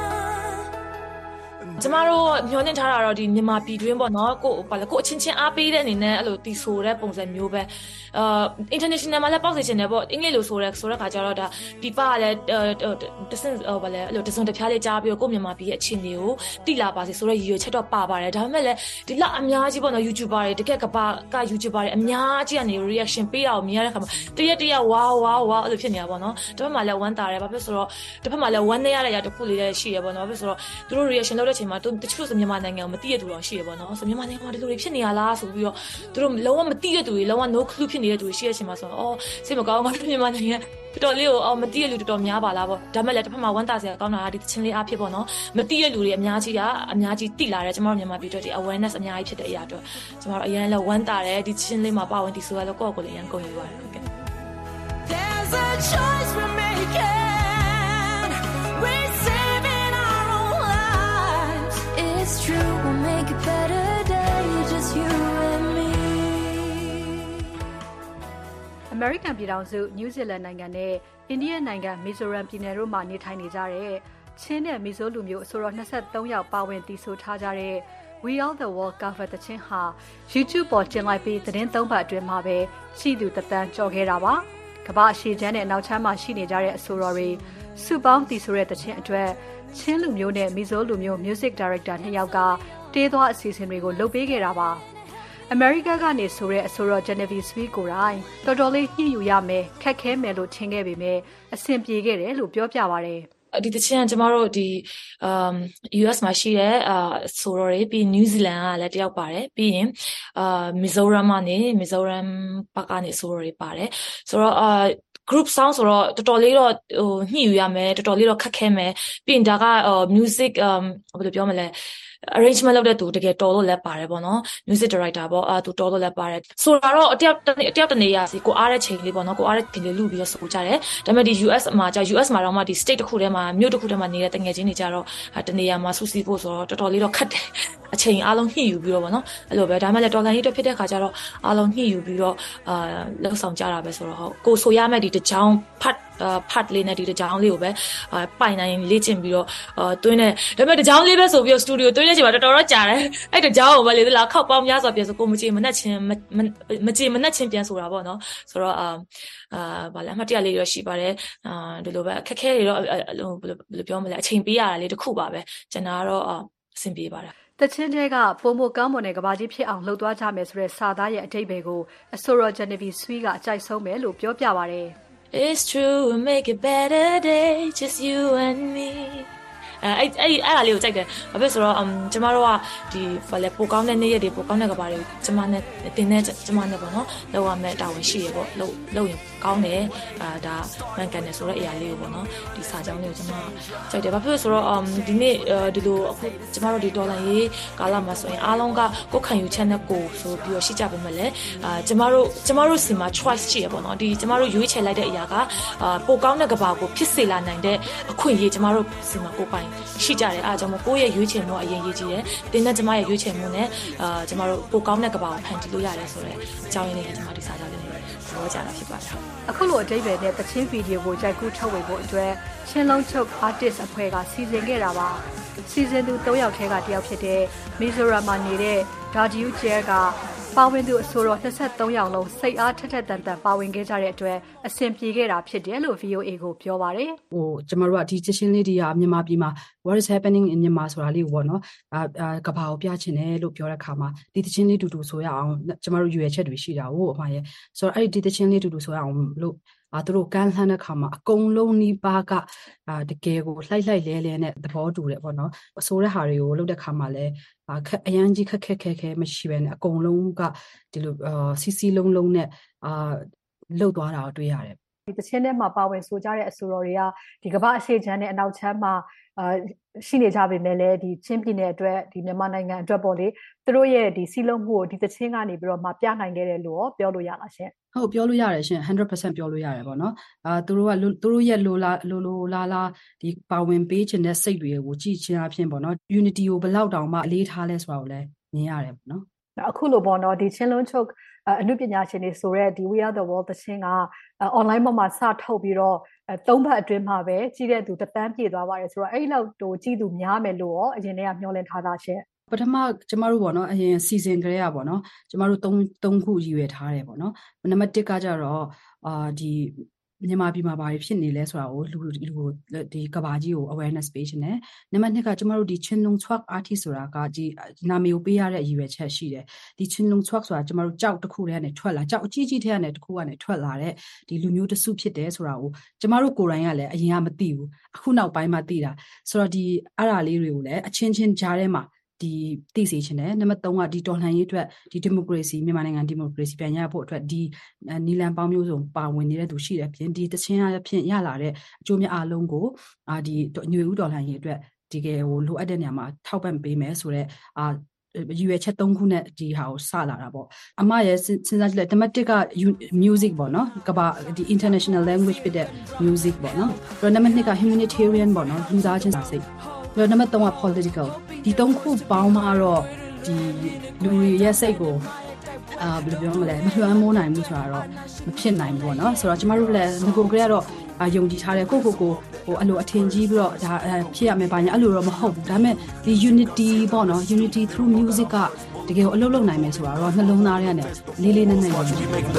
ကျမတို့မျှော်လင့်ထားတာတော့ဒီမြန်မာပြည်တွင်းပေါ့နော်ကိုဘာလဲကိုအချင်းချင်းအားပေးတဲ့အနေနဲ့အဲ့လိုတီဆိုတဲ့ပုံစံမျိုးပဲအာ international မှာလည်းပေါက်စေချင်တယ်ပေါ့အင်္ဂလိပ်လိုဆိုရဲဆိုတဲ့ခါကျတော့ဒါဒီပါကလည်းတစင်ဘာလဲအဲ့လိုတစုံတစ်ပြားလေးကြားပြီးတော့ကိုမြန်မာပြည်ရဲ့အခြေအနေကိုတိလာပါစေဆိုတော့ရည်ရွယ်ချက်တော့ပါပါတယ်ဒါပေမဲ့လည်းဒီလောက်အများကြီးပေါ့နော် YouTuber တွေတကယ်ကဘာက YouTuber တွေအများကြီးကနေ reaction ပေးတာကိုမြင်ရတဲ့ခါမှာတရက်တရက်ဝါဝါဝါအဲ့လိုဖြစ်နေတာပေါ့နော်တစ်ဖက်မှာလည်းဝမ်းတာတယ်ဘာဖြစ်ဆိုတော့တစ်ဖက်မှာလည်းဝမ်းနေရတဲ့ຢာတစ်ခုလေးလည်းရှိရပေါ့နော်ဘာဖြစ်ဆိုတော့သူတို့ reaction လုပ်တဲ့အချိန်မှာသူတချို့ဆိုမြန်မာနိုင်ငံကိုမသိရသူတော့ရှိရပေါ့နော်ဆိုမြန်မာနိုင်ငံမှာဒီလိုတွေဖြစ်နေရလားဆိုပြီးတော့သူတို့လုံးဝမသိတဲ့သူတွေလုံးဝ no clue ဖြစ်နေတဲ့သူတွေရှိတဲ့အချိန်မှာဆိုတော့အော်စိတ်မကောင်းငါတို့မြန်မာနိုင်ငံတော်တော်လေးကိုအော်မသိရလူတော်တော်များပါလားပေါ့ဒါမဲ့လည်းတစ်ဖက်မှာဝမ်းသာစရာကောင်းတာဒီချင်းလေးအားဖြစ်ပေါ့နော်မသိရလူတွေအများကြီးကအများကြီးတိလာတယ်ကျမတို့မြန်မာပြည်အတွက်ဒီ awareness အများကြီးဖြစ်တဲ့အရာတော့ကျမတို့အရင်လည်းဝမ်းသာတယ်ဒီချင်းလေးမှာပါဝင်ဒီဆိုရလို့ကိုယ့်ကိုယ်လေးရန်ကုန်ယူပါတယ်ဟုတ်ကဲ့ There's a choice we're making we're saving our own lives it's true we'll make a better day just you and me American ပြည်ထောင်စု New Zealand နိုင်ငံနဲ့ India နိုင်ငံ Mizoram ပြည်နယ်တို့မှာနေထိုင်နေကြတဲ့ချင်းနဲ့မီဇိုလူမျိုးအဆိုတော်၂၃ယောက်ပါဝင်တည်ဆိုထားကြတဲ့ We Are the World cover တချင်းဟာ YouTube ပေါ်တင်လိုက်ပြီးသတင်းသုံးပတ်အတွင်းမှာပဲရှိသူတသန်းကျော်ခဲ့တာပါ။ကမ္ဘာအရှေ့ချမ်းနဲ့နောက်ချမ်းမှာရှိနေကြတဲ့အဆိုတော်တွေစုပေါင်းတည်ဆိုတဲ့တချင်းအတွက်ချင်းလူမျိုးနဲ့မီဇိုလူမျိုး Music Director နှစ်ယောက်ကတေးသွားအစီအစဉ်တွေကိုလုပ်ပေးခဲ့တာပါ။ America ကနေဆိုတဲ့အဆိုတော် Genevieve Sweet ကိုယ်တိုင်တော်တော်လေးညှိယူရမယ်ခက်ခဲမယ်လို့ထင်ခဲ့ပေမဲ့အဆင်ပြေခဲ့တယ်လို့ပြောပြပါတယ်ဒီတချင်ကျမတို့ဒီ um U S မှာရှိတဲ့အာဆိုတော့တွေပြီး New Zealand ကလည်းတယောက်ပါတယ်ပြီးရင်အာ Mizoram ကနေ Mizoram ဘက်ကနေဆိုတော့တွေပါတယ်ဆိုတော့အာ group sound ဆိုတော့တော်တော်လေးတော့ဟိုညှိယူရမယ်တော်တော်လေးတော့ခက်ခဲမယ်ပြီးရင်ဒါက music um ဘယ်လိုပြောမလဲarrangement လုပ်တဲ့သူတကယ်တော်လို့လည်းပါတယ်ပေါ့နော် music director ပေါ့အာသူတော်လို့လည်းပါတယ်ဆိုတော့အတယောက်တယောက်တနေရစီကိုအားတဲ့ချိန်လေးပေါ့နော်ကိုအားတဲ့ချိန်လေးလူပြီးတော့ဆိုကြတယ်ဒါပေမဲ့ဒီ U S မှာကြာ U S မှာတော့မှဒီ state တစ်ခုထဲမှာမြို့တစ်ခုထဲမှာနေတဲ့တငယ်ချင်းတွေကြတော့တနေရာမှာစူးစီးဖို့ဆိုတော့တော်တော်လေးတော့ခက်တယ်အချိန်အားလုံးညှိယူပြီးတော့ပေါ့နော်အဲ့လိုပဲဒါမှလည်းတော်ကန်ကြီးတော့ဖြစ်တဲ့ခါကျတော့အားလုံးညှိယူပြီးတော့အာလောက်ဆောင်ကြတာပဲဆိုတော့ဟုတ်ကိုဆိုရမယ့်ဒီတကြောင်ဖတ်ဖတ်လေးနဲ့ဒီတကြောင်လေးကိုပဲပိုင်နိုင်လေ့ကျင့်ပြီးတော့တွင်းနေဒါပေမဲ့တကြောင်လေးပဲဆိုပြီးတော့စတူဒီယိုတွင်းနေချိန်မှာတော်တော်တော့ကြာတယ်အဲ့တကြောင်ကိုပဲလေလားခောက်ပေါင်းများစွာပြန်ဆိုကိုမကြည့်မနှက်ချင်းမကြည့်မနှက်ချင်းပြန်ဆိုတာပေါ့နော်ဆိုတော့အာအာဗာလဲအမှတ်တရလေးတော့ရှိပါတယ်အာဒီလိုပဲအခက်ခဲတွေတော့ဘယ်လိုပြောမလဲအချိန်ပေးရတာလေးတစ်ခုပါပဲကျွန်တော်ကတော့အဆင်ပြေပါတယ်တချင်းတွေကပုံမကောင်းမွန်တဲ့ကဘာကြီးဖြစ်အောင်လှုပ်သွားကြမယ်ဆိုတဲ့စာသားရဲ့အတိတ်ပဲကိုအဆိုတော် Genevieve Sweet ကအကြိုက်ဆုံးပဲလို့ပြောပြပါတယ် It's true we'll make a better day just you and me အဲအဲ့အဲ့အဲ့ဒါလေးကိုကြိုက်တယ်ဘာဖြစ်ဆိုတော့ကျမတို့ကဒီဘာလဲပိုကောင်းတဲ့နေ့ရက်တွေပိုကောင်းတဲ့ကဘာတွေကျမနဲ့တင်တဲ့ကျမနဲ့ပေါ့နော်လောက်ရမယ်တာဝန်ရှိရပေါ့လောက်လောက်ရင်ကောင်းတယ်အာဒါမှန်ကန်တယ်ဆိုတော့အရာလေးကိုပေါ့နော်ဒီစာကြောင်းလေးကိုကျမကြိုက်တယ်ဘာဖြစ်ဆိုတော့ဒီနေ့ဒီလိုအခုကျမတို့ဒီဒေါ်လာရေးကာလမှာဆိုရင်အားလုံးကကိုယ်ခံယူချက်နဲ့ကိုဆိုပြီးတော့ရှိကြပါမယ်လေအာကျမတို့ကျမတို့စီမှာ choice ရှိရပေါ့နော်ဒီကျမတို့ရွေးချယ်လိုက်တဲ့အရာကအာပိုကောင်းတဲ့ကဘာကိုဖြစ်စေလာနိုင်တဲ့အခွင့်အရေးကျမတို့စီမှာကိုပိုင်ရှိကြတယ်အားကြောင့်မို့ကိုယ့်ရဲ့ရွေးချယ်မှုအရင်ရေးကြည့်တယ်တင်းနဲ့ကျမရဲ့ရွေးချယ်မှုနဲ့အာကျမတို့ပိုကောင်းတဲ့ကဘာကိုဖန်တီးလို့ရတယ်ဆိုတော့အကြောင်းရင်းလေးကကျမဒီစာကြောင်းလေးပြောကြတာဖြစ်ပါတယ်အခုလိုအဓိပ္ပာယ်နဲ့တချင်းဗီဒီယိုကိုရိုက်ကူးထုတ်ဝေဖို့အတွက်ချင်းလုံးချုပ် artist အဖွဲ့ကစီစဉ်ခဲ့တာပါစီစဉ်သူ၃ယောက်ထဲကတစ်ယောက်ဖြစ်တဲ့မီဇိုရမ်မှာနေတဲ့ဒါဂျီယူကျဲကပါဝင်သူအဆိုတော်၂၃ယောက်လုံးစိတ်အားထက်ထက်တန်တန်ပါဝင်ခဲ့ကြတဲ့အတွက်အဆင်ပြေခဲ့တာဖြစ်တယ်လို့ ဗီအိုအေ ကိုပြောပါတယ်ဟိုကျမတို့ကဒီချက်ချင်းလေးတွေကမြန်မာပြည်မှာ what is happening in Myanmar ဆိုတာလေးကိုပေါ့နော်အာကဘာကိုပြချင်တယ်လို့ပြောတဲ့အခါမှာဒီချက်ချင်းလေးတူတူဆိုရအောင်ကျမတို့ရွေချက်တွေရှိတာကိုအမှန်ရဲ့ဆိုတော့အဲ့ဒီချက်ချင်းလေးတူတူဆိုရအောင်လို့အာသူတို့ကန်းလှမ်းတဲ့ခါမှာအကုန်လုံးနီးပါးကအာတကယ်ကိုလှိုက်လှိုက်လဲလဲနဲ့သဘောတူတယ်ပေါ့နော်အဆိုတဲ့ဟာတွေကိုလုပ်တဲ့ခါမှာလဲအရန်ကြီးခက်ခက်ခဲခဲမရှိဘဲနဲ့အကုန်လုံးကဒီလိုစီစီလုံးလုံးနဲ့အာလှုပ်သွားတာကိုတွေ့ရတယ်ဒီတချင်းထဲမှာပါဝင်ဆိုကြတဲ့အဆိုတော်တွေကဒီကမ္ဘာအရှေ့ချမ်းနဲ့အနောက်ချမ်းမှာအာရှိနေကြပေမဲ့လည်းဒီချင်းပြည်နယ်အတွက်ဒီမြန်မာနိုင်ငံအတွက်ပေါ့လေသူတို့ရဲ့ဒီစီလုံးမှုကိုဒီတချင်းကနေပြီးတော့မှပြနိုင်ခဲ့တယ်လို့ပြောလို့ရလားရှင်ဟုတ်ပြောလို့ရတယ်ရှင် one hundred percent ပြောလို့ရတယ်ပေါ့နော်အာသူတို့ကသူတို့ရဲ့လိုလာလိုလိုလာလာဒီပါဝင်ပေးခြင်းတဲ့စိတ်တွေကိုကြည်ချင်းအဖြစ်ပေါ့နော် unity ကိုဘယ်လောက်တောင်မှအလေးထားလဲဆိုတာကိုလည်းမြင်ရတယ်ပေါ့နော်အခုလိုပေါ့နော်ဒီချင်းလုံးချုပ်အနုပညာရှင်တွေဆိုတဲ့ဒီ We Are The World သချင်းက online ပေါ်မှာစထုတ်ပြီးတော့သုံးဘက်အတွင်းမှာပဲကြီးတဲ့သူတသန်းပြည့်သွားပါတယ်ဆိုတော့အဲ့လောက်ဟိုကြီးသူများမယ်လို့ရောအရင်တည်းကမျှော်လင့်ထားတာရှင်ပထမကျမတို့ပေါ့နော်အရင် season ကလေးอ่ะပေါ့နော်ကျမတို့၃၃ခုရည်ရွယ်ထားတယ်ပေါ့နော်နံပါတ်၁ကကြတော့အာဒီမြန်မာပြည်မှာဘာဖြစ်နေလဲဆိုတာကိုလူလူဒီကဘာကြီးကို awareness ပေးခြင်းနဲ့နံပါတ်၂ကကျမတို့ဒီ Chinlung Chwak artist ဆိုတာကဒီနာမည်ကိုပေးရတဲ့အရည်ရွယ်ချက်ရှိတယ်ဒီ Chinlung Chwak ဆိုတာကျမတို့ကြောက်တစ်ခုတည်းကနေထွက်လာကြောက်အကြီးကြီးထဲကနေတစ်ခုကနေထွက်လာတဲ့ဒီလူမျိုးတစ်စုဖြစ်တယ်ဆိုတာကိုကျမတို့ကိုယ်တိုင်ကလည်းအရင်ကမသိဘူးအခုနောက်ပိုင်းမှသိတာဆိုတော့ဒီအရာလေးတွေကိုလည်းအချင်းချင်းကြားထဲမှာဒီသိစေချင်တယ်နံပါတ်၃ကဒီတော်လှန်ရေးအတွက်ဒီဒီမိုကရေစီမြန်မာနိုင်ငံဒီမိုကရေစီပြန်ရဖို့အတွက်ဒီနီလန်ပေါင်းမျိုးစုံပါဝင်နေတဲ့သူရှိတယ်ပြင်ဒီတချင်းအဖြစ်ရလာတဲ့အကျိုးများအလုံးကိုအာဒီညွေဦးတော်လှန်ရေးအတွက်ဒီကဟိုလိုအပ်တဲ့နေရာမှာထောက်ပံ့ပေးမယ်ဆိုတော့အာရွေချက်၃ခုနဲ့ဒီဟာကိုစလာတာပေါ့အမရဲ့စဉ်းစားကြည့်လိုက်နံပါတ်၁က music ပေါ့နော်ကဘာဒီ international language ဖြစ်တဲ့ music ပေါ့နော်ပြီးတော့နံပါတ်၂က humanitarian ပေါ့နော်လူသားချင်းစာစိတ်ပြီးတော့နံပါတ်၃က political ဒီ၃ခုပေါင်းမှာတော့ဒီလူတွေရဲ့စိတ်ကိုအာဘယ်လိုပြောမလဲမလွှမ်းမိုးနိုင်ဘူးဆိုတာတော့မဖြစ်နိုင်ဘူးပေါ့နော်ဆိုတော့ကျမတို့လည်းငကိုကလေးကတော့ယုံကြည်ထားတယ်ကိုကိုကိုဟိုအဲ့လိုအထင်ကြီးပြီးတော့ဒါဖြစ်ရမယ်ပါညာအဲ့လိုတော့မဟုတ်ဘူးဒါပေမဲ့ဒီ unity ပေါ့နော် unity through music ကတကယ်ကိုအလုပ်လုပ်နိုင်မယ်ဆိုတာတော့နှလုံးသားထဲကနေလေးလေးနက်နက်ရော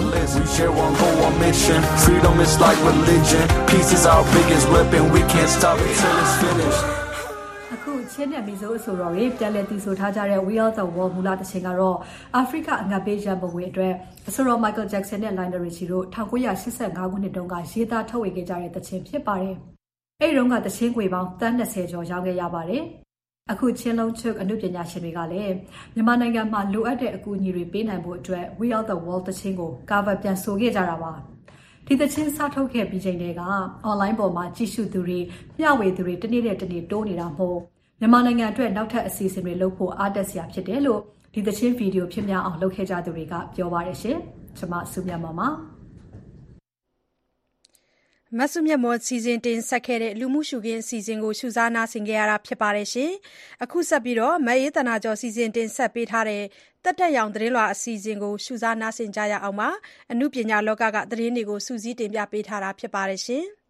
Freedom is like religion peace is our biggest weapon we can't stop it till it's finished အခုချင်းနဲ့မီဇိုအဆိုတော်တွေပြန်လည်တည်ဆိုထားကြတဲ့ We Are The World မူလတခြင်းကတော့အာဖရိကအငတ်ပေးရန်ပုံငွေအတွက်အဆိုတော် Michael Jackson နဲ့ Lionel Richie တို့၁၉၈၅ခုနှစ်တုန်းကရေးသားထုတ်ဝေခဲ့ကြတဲ့တခြင်းဖြစ်ပါတယ်။အဲ့ဒီတုန်းကတခြင်းခွေပေါင်းသန်း၂၀ကျော်ရောင်းခဲ့ရပါတယ်။အခုချင်းလုံးချုပ်အမှုပညာရှင်တွေကလည်းမြန်မာနိုင်ငံမှာလိုအပ်တဲ့အကူအညီတွေပေးနိုင်ဖို့အတွက် We Are The World တခြင်းကို cover ပြန်ဆိုခဲ့ကြတာပါ။ဒီတချင်းစထုတ်ခဲ့ပြီးချိန်တည်းက online ပေါ်မှာကြည့်ရှုသူတွေမျှဝေသူတွေတနေ့နဲ့တနေ့တိုးနေတာမို့မြန်မာနိုင်ငံအတွက်နောက်ထပ်အစီအစဉ်တွေလုပ်ဖို့အားတက်စရာဖြစ်တယ်လို့ဒီတချင်းဗီဒီယိုဖြစ်များအောင်လုပ်ခဲ့ကြသူတွေကပြောပါတယ်ရှင်။ကျွန်မစုမြတ်မပါမဆုမြတ်မောစီစဉ်တင်ဆက်ခဲ့တဲ့လူမှုရှုခင်းအစီအစဉ်ကိုရှုစားနာဆင်ကြရတာဖြစ်ပါတယ်ရှင်။အခုဆက်ပြီးတော့မအေးတနာကျော်စီစဉ်တင်ဆက်ပေးထားတဲ့တက်တက်ရောင်သတင်းလွှာအစီအစဉ်ကိုရှုစားနာဆင်ကြရအောင်ပါ။အမှုပညာလောကကသတင်းတွေကိုစူးစီးတင်ပြပေးထားတာဖြစ်ပါတယ်ရှင်။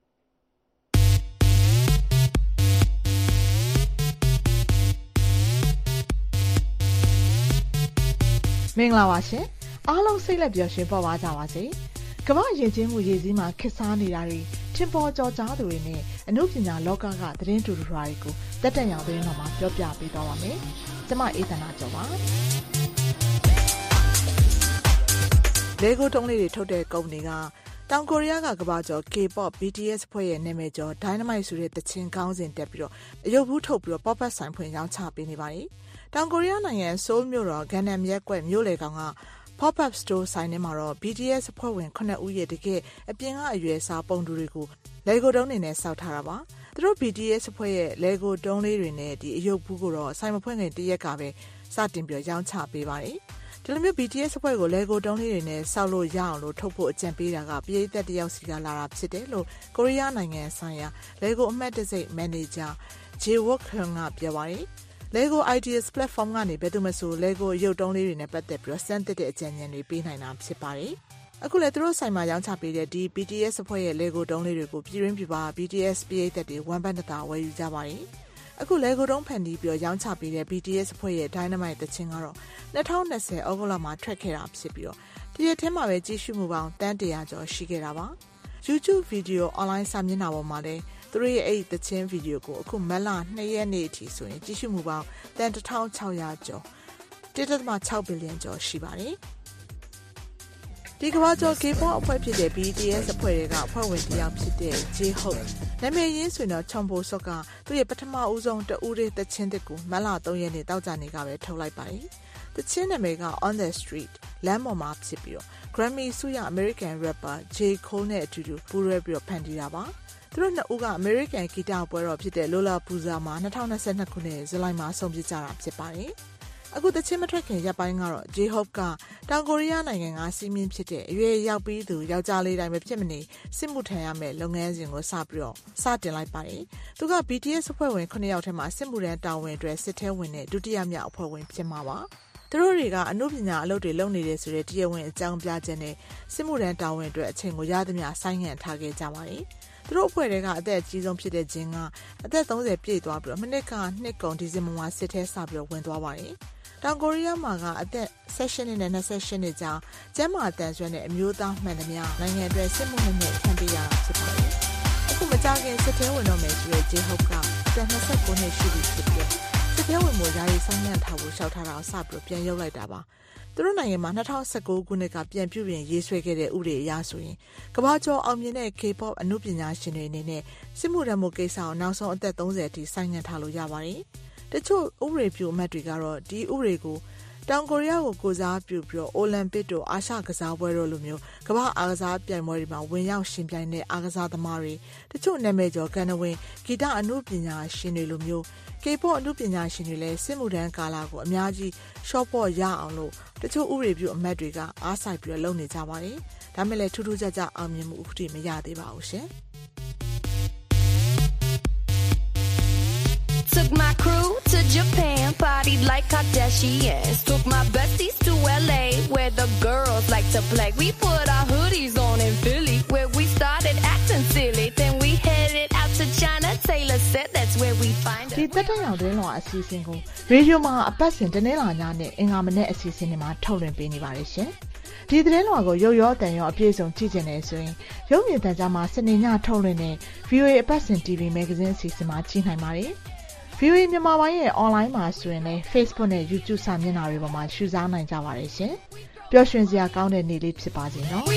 မင်္ဂလာပါရှင်အားလုံးစိတ်လက်ပျော်ရွှင်ပေါ်ပါကြပါစေကမ္ဘာယဉ်ကျေးမှုရည်စည်းမှာခက်စားနေတာတွေထင်ပေါ်ကျော်ကြားသူတွေနဲ့အမှုပညာလောကကသတင်းတူတူတွေကိုတက်တက်ရောင်သတင်းတော်မှာပြောပြပေးသွားပါမယ်ကျမအေးသနာကျော်ပါလေဂိုတုံးလေးတွေထုတ်တဲ့ကုမ္ပဏီကတောင်ကိုရီးယားကကမ္ဘာကျော် K-pop ဘီ တီ အက်စ် ဖွဲ့ရဲ့နာမည်ကျော် Dynamite ဆိုတဲ့သချင်းကောင်းစဉ်တက်ပြီးတော့အရုပ်ဘူးထုတ်ပြီးတော့ pop up ဆိုင်ဖွင့်ရောင်းချပေးနေပါတယ်။တောင်ကိုရီးယားနိုင်ငံဆိုးလ်မြို့တော်ဂန်နမ်ရက်ကွက်မြို့လေကောင်က pop up store ဆိုင်ထဲမှာတော့ ဘီ တီ အက်စ် ဖွဲ့ဝင်ခုနှစ်ဦးရဲ့တကယ်အပြင်ကအရွယ်စားပုံတူတွေကို Lego တုံးတွေနဲ့စောက်ထားတာပါ။သူတို့ ဘီ တီ အက်စ် ဖွဲ့ရဲ့ Lego တုံးလေးတွေနဲ့ဒီအရုပ်ဘူးကိုတော့ဆိုင်မဖွင့်ခင်တရက်ကပဲစတင်ပြီးရောင်းချပေးပါတယ်။ဒီလိုမျိုး ဘီ တီ အက်စ် အဖွဲ့ကို Lego တုံးလေးတွေနဲ့စောက်လို့ရအောင်လို့ထုတ်ဖို့အကြံပေးတာကပရိသတ်တယောက်စီကလာတာဖြစ်တယ်လို့ကိုရီးယားနိုင်ငံဆိုင်ရာ Lego အမှတ်တစိတ်မန်နေဂျာ Jae-wook Hyun ကပြောပါတယ်။ Lego Ideas Platform ကနေဘယ်သူမှဆို Lego ရုပ်တုံးလေးတွေနဲ့ပတ်သက်ပြီးစမ်းသစ်တဲ့အကြံဉာဏ်တွေပေးနိုင်တာဖြစ်ပါတယ်။အခုလည်းသူတို့ဆိုင်မှာရောင်းချပေးတဲ့ဒီ ဘီ တီ အက်စ် အဖွဲ့ရဲ့ Lego တုံးလေးတွေကိုပြည်ရင်းပြပါ ဘီ တီ အက်စ် ပရိသတ်တွေဝမ်းပတ်တာဝယ်ယူကြပါတယ်။အခု Lego တုံးဖန်တီးပြီးရောင်းချပေးတဲ့ ဘီ တီ အက်စ် အဖွဲ့ရဲ့ Dynamite သချင်းကတော့၂၀၂၀ ဩဂုတ်လမှာထွက်ခဲ့တာဖြစ်ပြီးတော့ဒီရက်ထဲမှာပဲကြည့်ရှုမှုပေါင်းတန်းတရာကျော်ရှိခဲ့တာပါ။ YouTube ဗီဒီယို online စာမျက်နှာပေါ်မှာလည်းသူတို့ရဲ့အဲ့ဒီသချင်းဗီဒီယိုကိုအခုမတ်လ၂ရက်နေ့အထိဆိုရင်ကြည့်ရှုမှုပေါင်းတန်တစ်ထောင်ခြောက်ရာကျော် တစ်ဒသမခြောက်ဘီလီယံကျော်ရှိပါတယ်။ဒီကမ္ဘာကျော် K-pop အဖွဲ့ဖြစ်တဲ့ ဘီ တီ အက်စ် အဖွဲ့တွေကအဖွဲ့ဝင်တစ်ယောက်ဖြစ်တဲ့ J-Hope နာမည်ရင်းဆိုတော့ Chombo Sok ကသူ့ရဲ့ပထမဦးဆုံးတဦးတဲ့သချင်းတစ်ကိုမတ်လ၃ရက်နေ့တောက်ကြနေကပဲထုတ်လိုက်ပါတယ်။သချင်းနာမည်က On the Street လမ်းပေါ်မှာဖြစ်ပြီးတော့ Grammy ဆုရ American rapper J. Cole နဲ့အတူတူပူးရဲပြီးတော့ဖန်တီးတာပါ။သူတို့နှစ်ဦးက American ဂီတပွဲတော်ဖြစ်တဲ့ Lollapalooza မှာ၂၀၂၂ခုနှစ်ဇူလိုင်မှာဆုံးဖြတ်ကြတာဖြစ်ပါတယ်။အခုသချင်းမထွက်ခင်ရပ်ပိုင်းကတော့ J-Hope ကတောင်ကိုရီးယားနိုင်ငံကစီးမင်းဖြစ်တဲ့အရွယ်ရောက်ပြီးသူယောက်ျားလေးတိုင်းပဲဖြစ်မနေစစ်မှုထမ်းရမယ်လုပ်ငန်းစဉ်ကိုစပြီးတော့စတင်လိုက်ပါတယ်။သူက ဘီ တီ အက်စ် အဖွဲ့ဝင်ခုနှစ်ယောက်ထဲမှာစစ်မှုထမ်းတာဝန်အတွက်စစ်ထဲဝင်တဲ့ဒုတိယမြောက်အဖွဲ့ဝင်ဖြစ်မှာပါ။သူတို့တွေကအမှုပညာအလုပ်တွေလုပ်နေတယ်ဆိုတဲ့တရားဝင်အကြောင်းပြချက်နဲ့စစ်မှုထမ်းတာဝန်အတွက်အချိန်ကိုရသမျှဆိုင်းငံ့ထားခဲ့ကြပါတယ်။သူတို့အဖွဲ့တွေကအသက်အကြီးဆုံးဖြစ်တဲ့ဂျင်းကအသက်၃၀ပြည့်သွားပြီးတော့မနစ်ကနှစ်ကုန်ဒီဇင်ဘာမှာစစ်ထဲစပြီးတော့ဝင်သွားပါတယ်။တောင်ကိုရီးယားမှာကအသက်၁၈နှစ်နဲ့၂၈နှစ်ကြာကျန်းမာတန်ဆွမ်းတဲ့အမျိုးသားမှန်သမျှနိုင်ငံအတွက်စစ်မှုနဲ့နဲ့ခံပေးရတာဖြစ်ပါတယ်။အခုမကြခင်စစ်ထဲဝင်တော့မယ်ဆိုတဲ့ J-Hope ကအသက်၂၉နှစ်ရှိပြီဖြစ်ပြီးစစ်ထဲဝင်မှုယာယီဆိုင်းငံ့ထားဖို့ရှောက်ထားတာကိုစပြီးပြန်ရုပ်လိုက်တာပါ။သူတို့နိုင်ငံမှာ၂၀၁၉ခုနှစ်ကပြန်ပြုပြင်ရေးဆွဲခဲ့တဲ့ဥပဒေအရဆိုရင်ကမ္ဘာကျော်အောင်မြင်တဲ့ K-pop အမှုပညာရှင်တွေအနေနဲ့စစ်မှုထမ်းမှုကိစ္စကိုနောက်ဆုံးအသက်၃၀အထိဆိုင်းငံ့ထားလို့ရပါတယ်။တချို့ဥပဒေပြုအမတ်တွေကတော့ဒီဥပဒေကိုတောင်ကိုရီးယားကိုကိုစားပြုပြီးတော့အိုလံပစ်တို့အာရှကစားပွဲတို့လိုမျိုးကမ္ဘာအားကစားပြိုင်ပွဲတွေမှာဝင်ရောက်ရှင်ပြိုင်တဲ့အားကစားသမားတွေတချို့နာမည်ကျော်ကန်နဝင်ဂီတအမှုပညာရှင်တွေလိုမျိုး K-pop အမှုပညာရှင်တွေလည်းစစ်မှုထမ်းကာလကိုအများကြီးရှော့ပေါ့ရအောင်လို့တချို့ဥပဒေပြုအမတ်တွေကအားစိုက်ပြီးတော့လုပ်နေကြပါတယ်။ဒါမဲ့လည်းထူးထူးခြားခြားအောင်မြင်မှုအခုထိမရသေးပါဘူးရှင်။ Took my crew to Japan, partied like Kardashians. Took my besties to L A, where the girls like to play. We put our hoodies on in Philly, where we started acting silly. Then we headed out to China. Taylor said that's where we find it. ဒီတက်တရောင်တွင်းလောအစီအစဉ်ကိုရေဒီယိုမှာအပတ်စဉ်တနေ့လာညနဲ့အင်္ဂါမနေ့အစီအစဉ်တွေမှာထုတ်လွှင့်ပေးနေပါတယ်ရှင်။ဒီသတင်းလွှာကိုရုပ်ရောတန်ရောအပြည့်စုံကြည့်ကြနေဆိုရင်ရုပ်မြင်သံကြားမှာစနေညထုတ်လွှင့်တဲ့ ဗီအိုအေ အပတ်စဉ် တီဗီ Magazine အစီအစဉ်မှာကြည့်နိုင်ပါတယ်။ဗီအိုအေ မြန်မာပိုင်းရဲ့ online မှာဆိုရင်လည်း Facebook နဲ့ YouTube စာမျက်နှာတွေပေါ်မှာရှုစားနိုင်ကြပါတယ်ရှင်။ပျော်ရွှင်စရာကောင်းတဲ့နေ့လေးဖြစ်ပါစေနော်။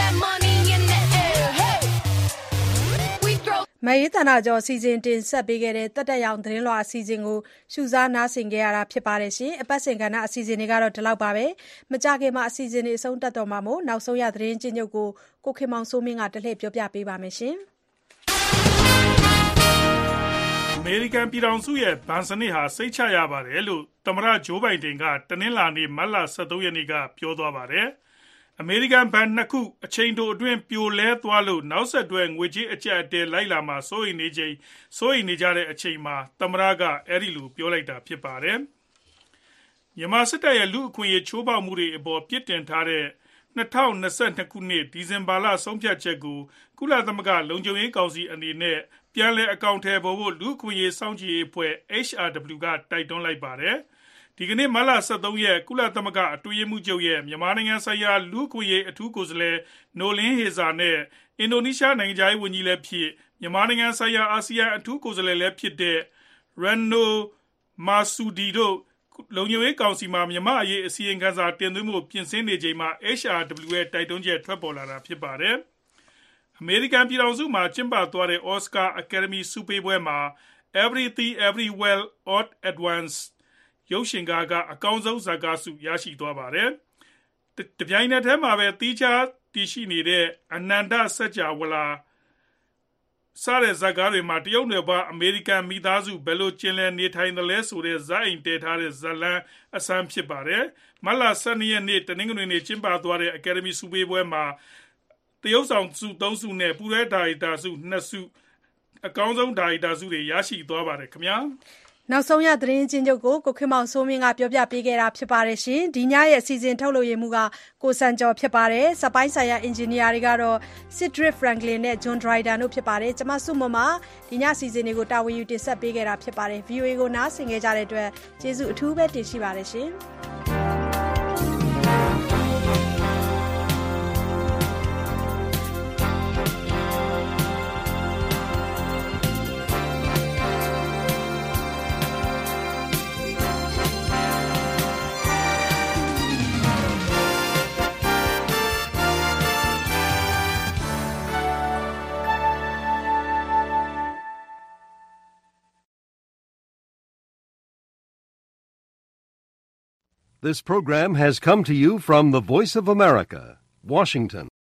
မအေးတနာကျော်စီစဉ်တင်ဆက်ပေးခဲ့တဲ့တက်တက်ရောင်သတင်းလွှာအစီအစဉ်ကိုရှုစားနားဆင်ခဲ့ရတာဖြစ်ပါတယ်ရှင်။အပတ်စဉ်ကဏ္ဍအစီအစဉ်တွေကတော့ဒီလောက်ပါပဲ။မကြခင်မှာအစီအစဉ်တွေအဆုံးသတ်တော့မှာမို့နောက်ဆုံးရသတင်းချင်းချုပ်ကိုကိုခင်မောင်စိုးမင်းကတလှည့်ပြောပြပေးပါမယ်ရှင်။အမေရိကန်ပြည်ထောင်စုရဲ့ဘဏ်စနစ်ဟာစိတ်ချရပါတယ်လို့သမ္မတဂျိုးဘိုင်ဒန်ကတနင်္လာနေ့မတ်လ၁၃ရက်နေ့ကပြောသွားပါတယ်။အမေရိကန်ဘဏ်နှစ်ခုအချိန်တိုအတွင်းပြိုလဲသွားလို့နောက်ဆက်တွဲငွေကြေးအကျပ်အတည်းလိုက်လာမှာစိုးရိမ်နေချိန်စိုးရိမ်နေကြတဲ့အချိန်မှာသမ္မတကအဲ့ဒီလိုပြောလိုက်တာဖြစ်ပါတယ်။မြန်မာစစ်တပ်ရဲ့လူအခွင့်အရေးချိုးဖောက်မှုတွေအပေါ်ပြစ်တင်ထားတဲ့၂၀၂၂ခုနှစ်ဒီဇင်ဘာလဆုံးဖြတ်ချက်ကိုကုလသမဂ္ဂလုံခြုံရေးကောင်စီအနေနဲ့ပြန်လည်အကောင့်ထဲပေါ်ဖို့လူခွင့်ရေးစောင့်ကြည့်ရေးအဖွဲ့ H R W ကတိုက်တွန်းလိုက်ပါတယ်။ဒီကနေ့မတ်လ၁၃ရက်ကုလသမဂ္ဂအတွင်းရေးမှူးချုပ်ရဲ့မြန်မာနိုင်ငံဆိုင်ရာလူခွင့်ရေးအထူးကိုယ်စားလှယ်နိုလင်းဟေဇာနဲ့အင်ဒိုနီးရှားနိုင်ငံခြားရေးဝန်ကြီးလည်းဖြစ်မြန်မာနိုင်ငံဆိုင်ရာအာဆီယံအထူးကိုယ်စားလှယ်လည်းဖြစ်တဲ့ Retno Marsudi တို့လုံခြုံရေးကောင်စီမှာမြန်မာအရေးအစီရင်ခံစာတင်သွင်းမှုပြင်ဆင်နေချိန်မှာ H R W ရဲ့တိုက်တွန်းချက်ထွက်ပေါ်လာတာဖြစ်ပါတယ်။အမေရိကန်ပြည်ထောင်စုမှာကျင်းပသွားတဲ့ Oscar Academy ဆုပေးပွဲမှာ Everything Everywhere All at Once ရုပ်ရှင်ကားကအကောင်းဆုံးဇာတ်ကားဆုရရှိသွားပါတယ်။တပြိုင်နက်တည်းမှာပဲတီးခြားတည်ရှိနေတဲ့အနန္တစัจ java လာစားတဲ့ဇာတ်ကားတွေမှာတရုတ်နယ်ပအမေရိကန်မိသားစုဘယ်လိုကျင်လည်နေထိုင်သလဲဆိုတဲ့ဇာတ်အိမ်တည်ထားတဲ့ဇာတ်လမ်းအစမ်းဖြစ်ပါတယ်။မတ်လဆယ်နှစ်ရက်နေ့တနင်္ဂနွေနေ့ကျင်းပသွားတဲ့ Academy ဆုပေးပွဲမှာတရုတ်ဆောင်ဆုသုံးဆုနဲ့ပူရဲဒါရိုက်တာဆုနှစ်ဆုအကောင်းဆုံးဒါရိုက်တာဆုတွေရရှိသွားပါတယ်ခင်ဗျာနောက်ဆုံးရသတင်းချင်းချုပ်ကိုကိုခင်မောင်စိုးမင်းကပြောပြပေးခဲ့တာဖြစ်ပါတယ်ရှင်ဒီညရဲ့အစီအစဉ်ထုတ်လုပ်ရမှုကကိုစံကျော်ဖြစ်ပါတယ်စပိုင်းဆိုင်ရာအင်ဂျင်နီယာတွေကတော့ Cedric Franklin နဲ့ John Dryden တို့ဖြစ်ပါတယ်ကျွန်မစုမမဒီညအစီအစဉ်တွေကိုတာဝန်ယူတင်ဆက်ပေးခဲ့တာဖြစ်ပါတယ် ဗီအိုအေ ကိုနားဆင်ကြတဲ့အတွက်ကျေးဇူးအထူးပဲတင်ရှိပါတယ်ရှင် This program has come to you from the Voice of America, Washington.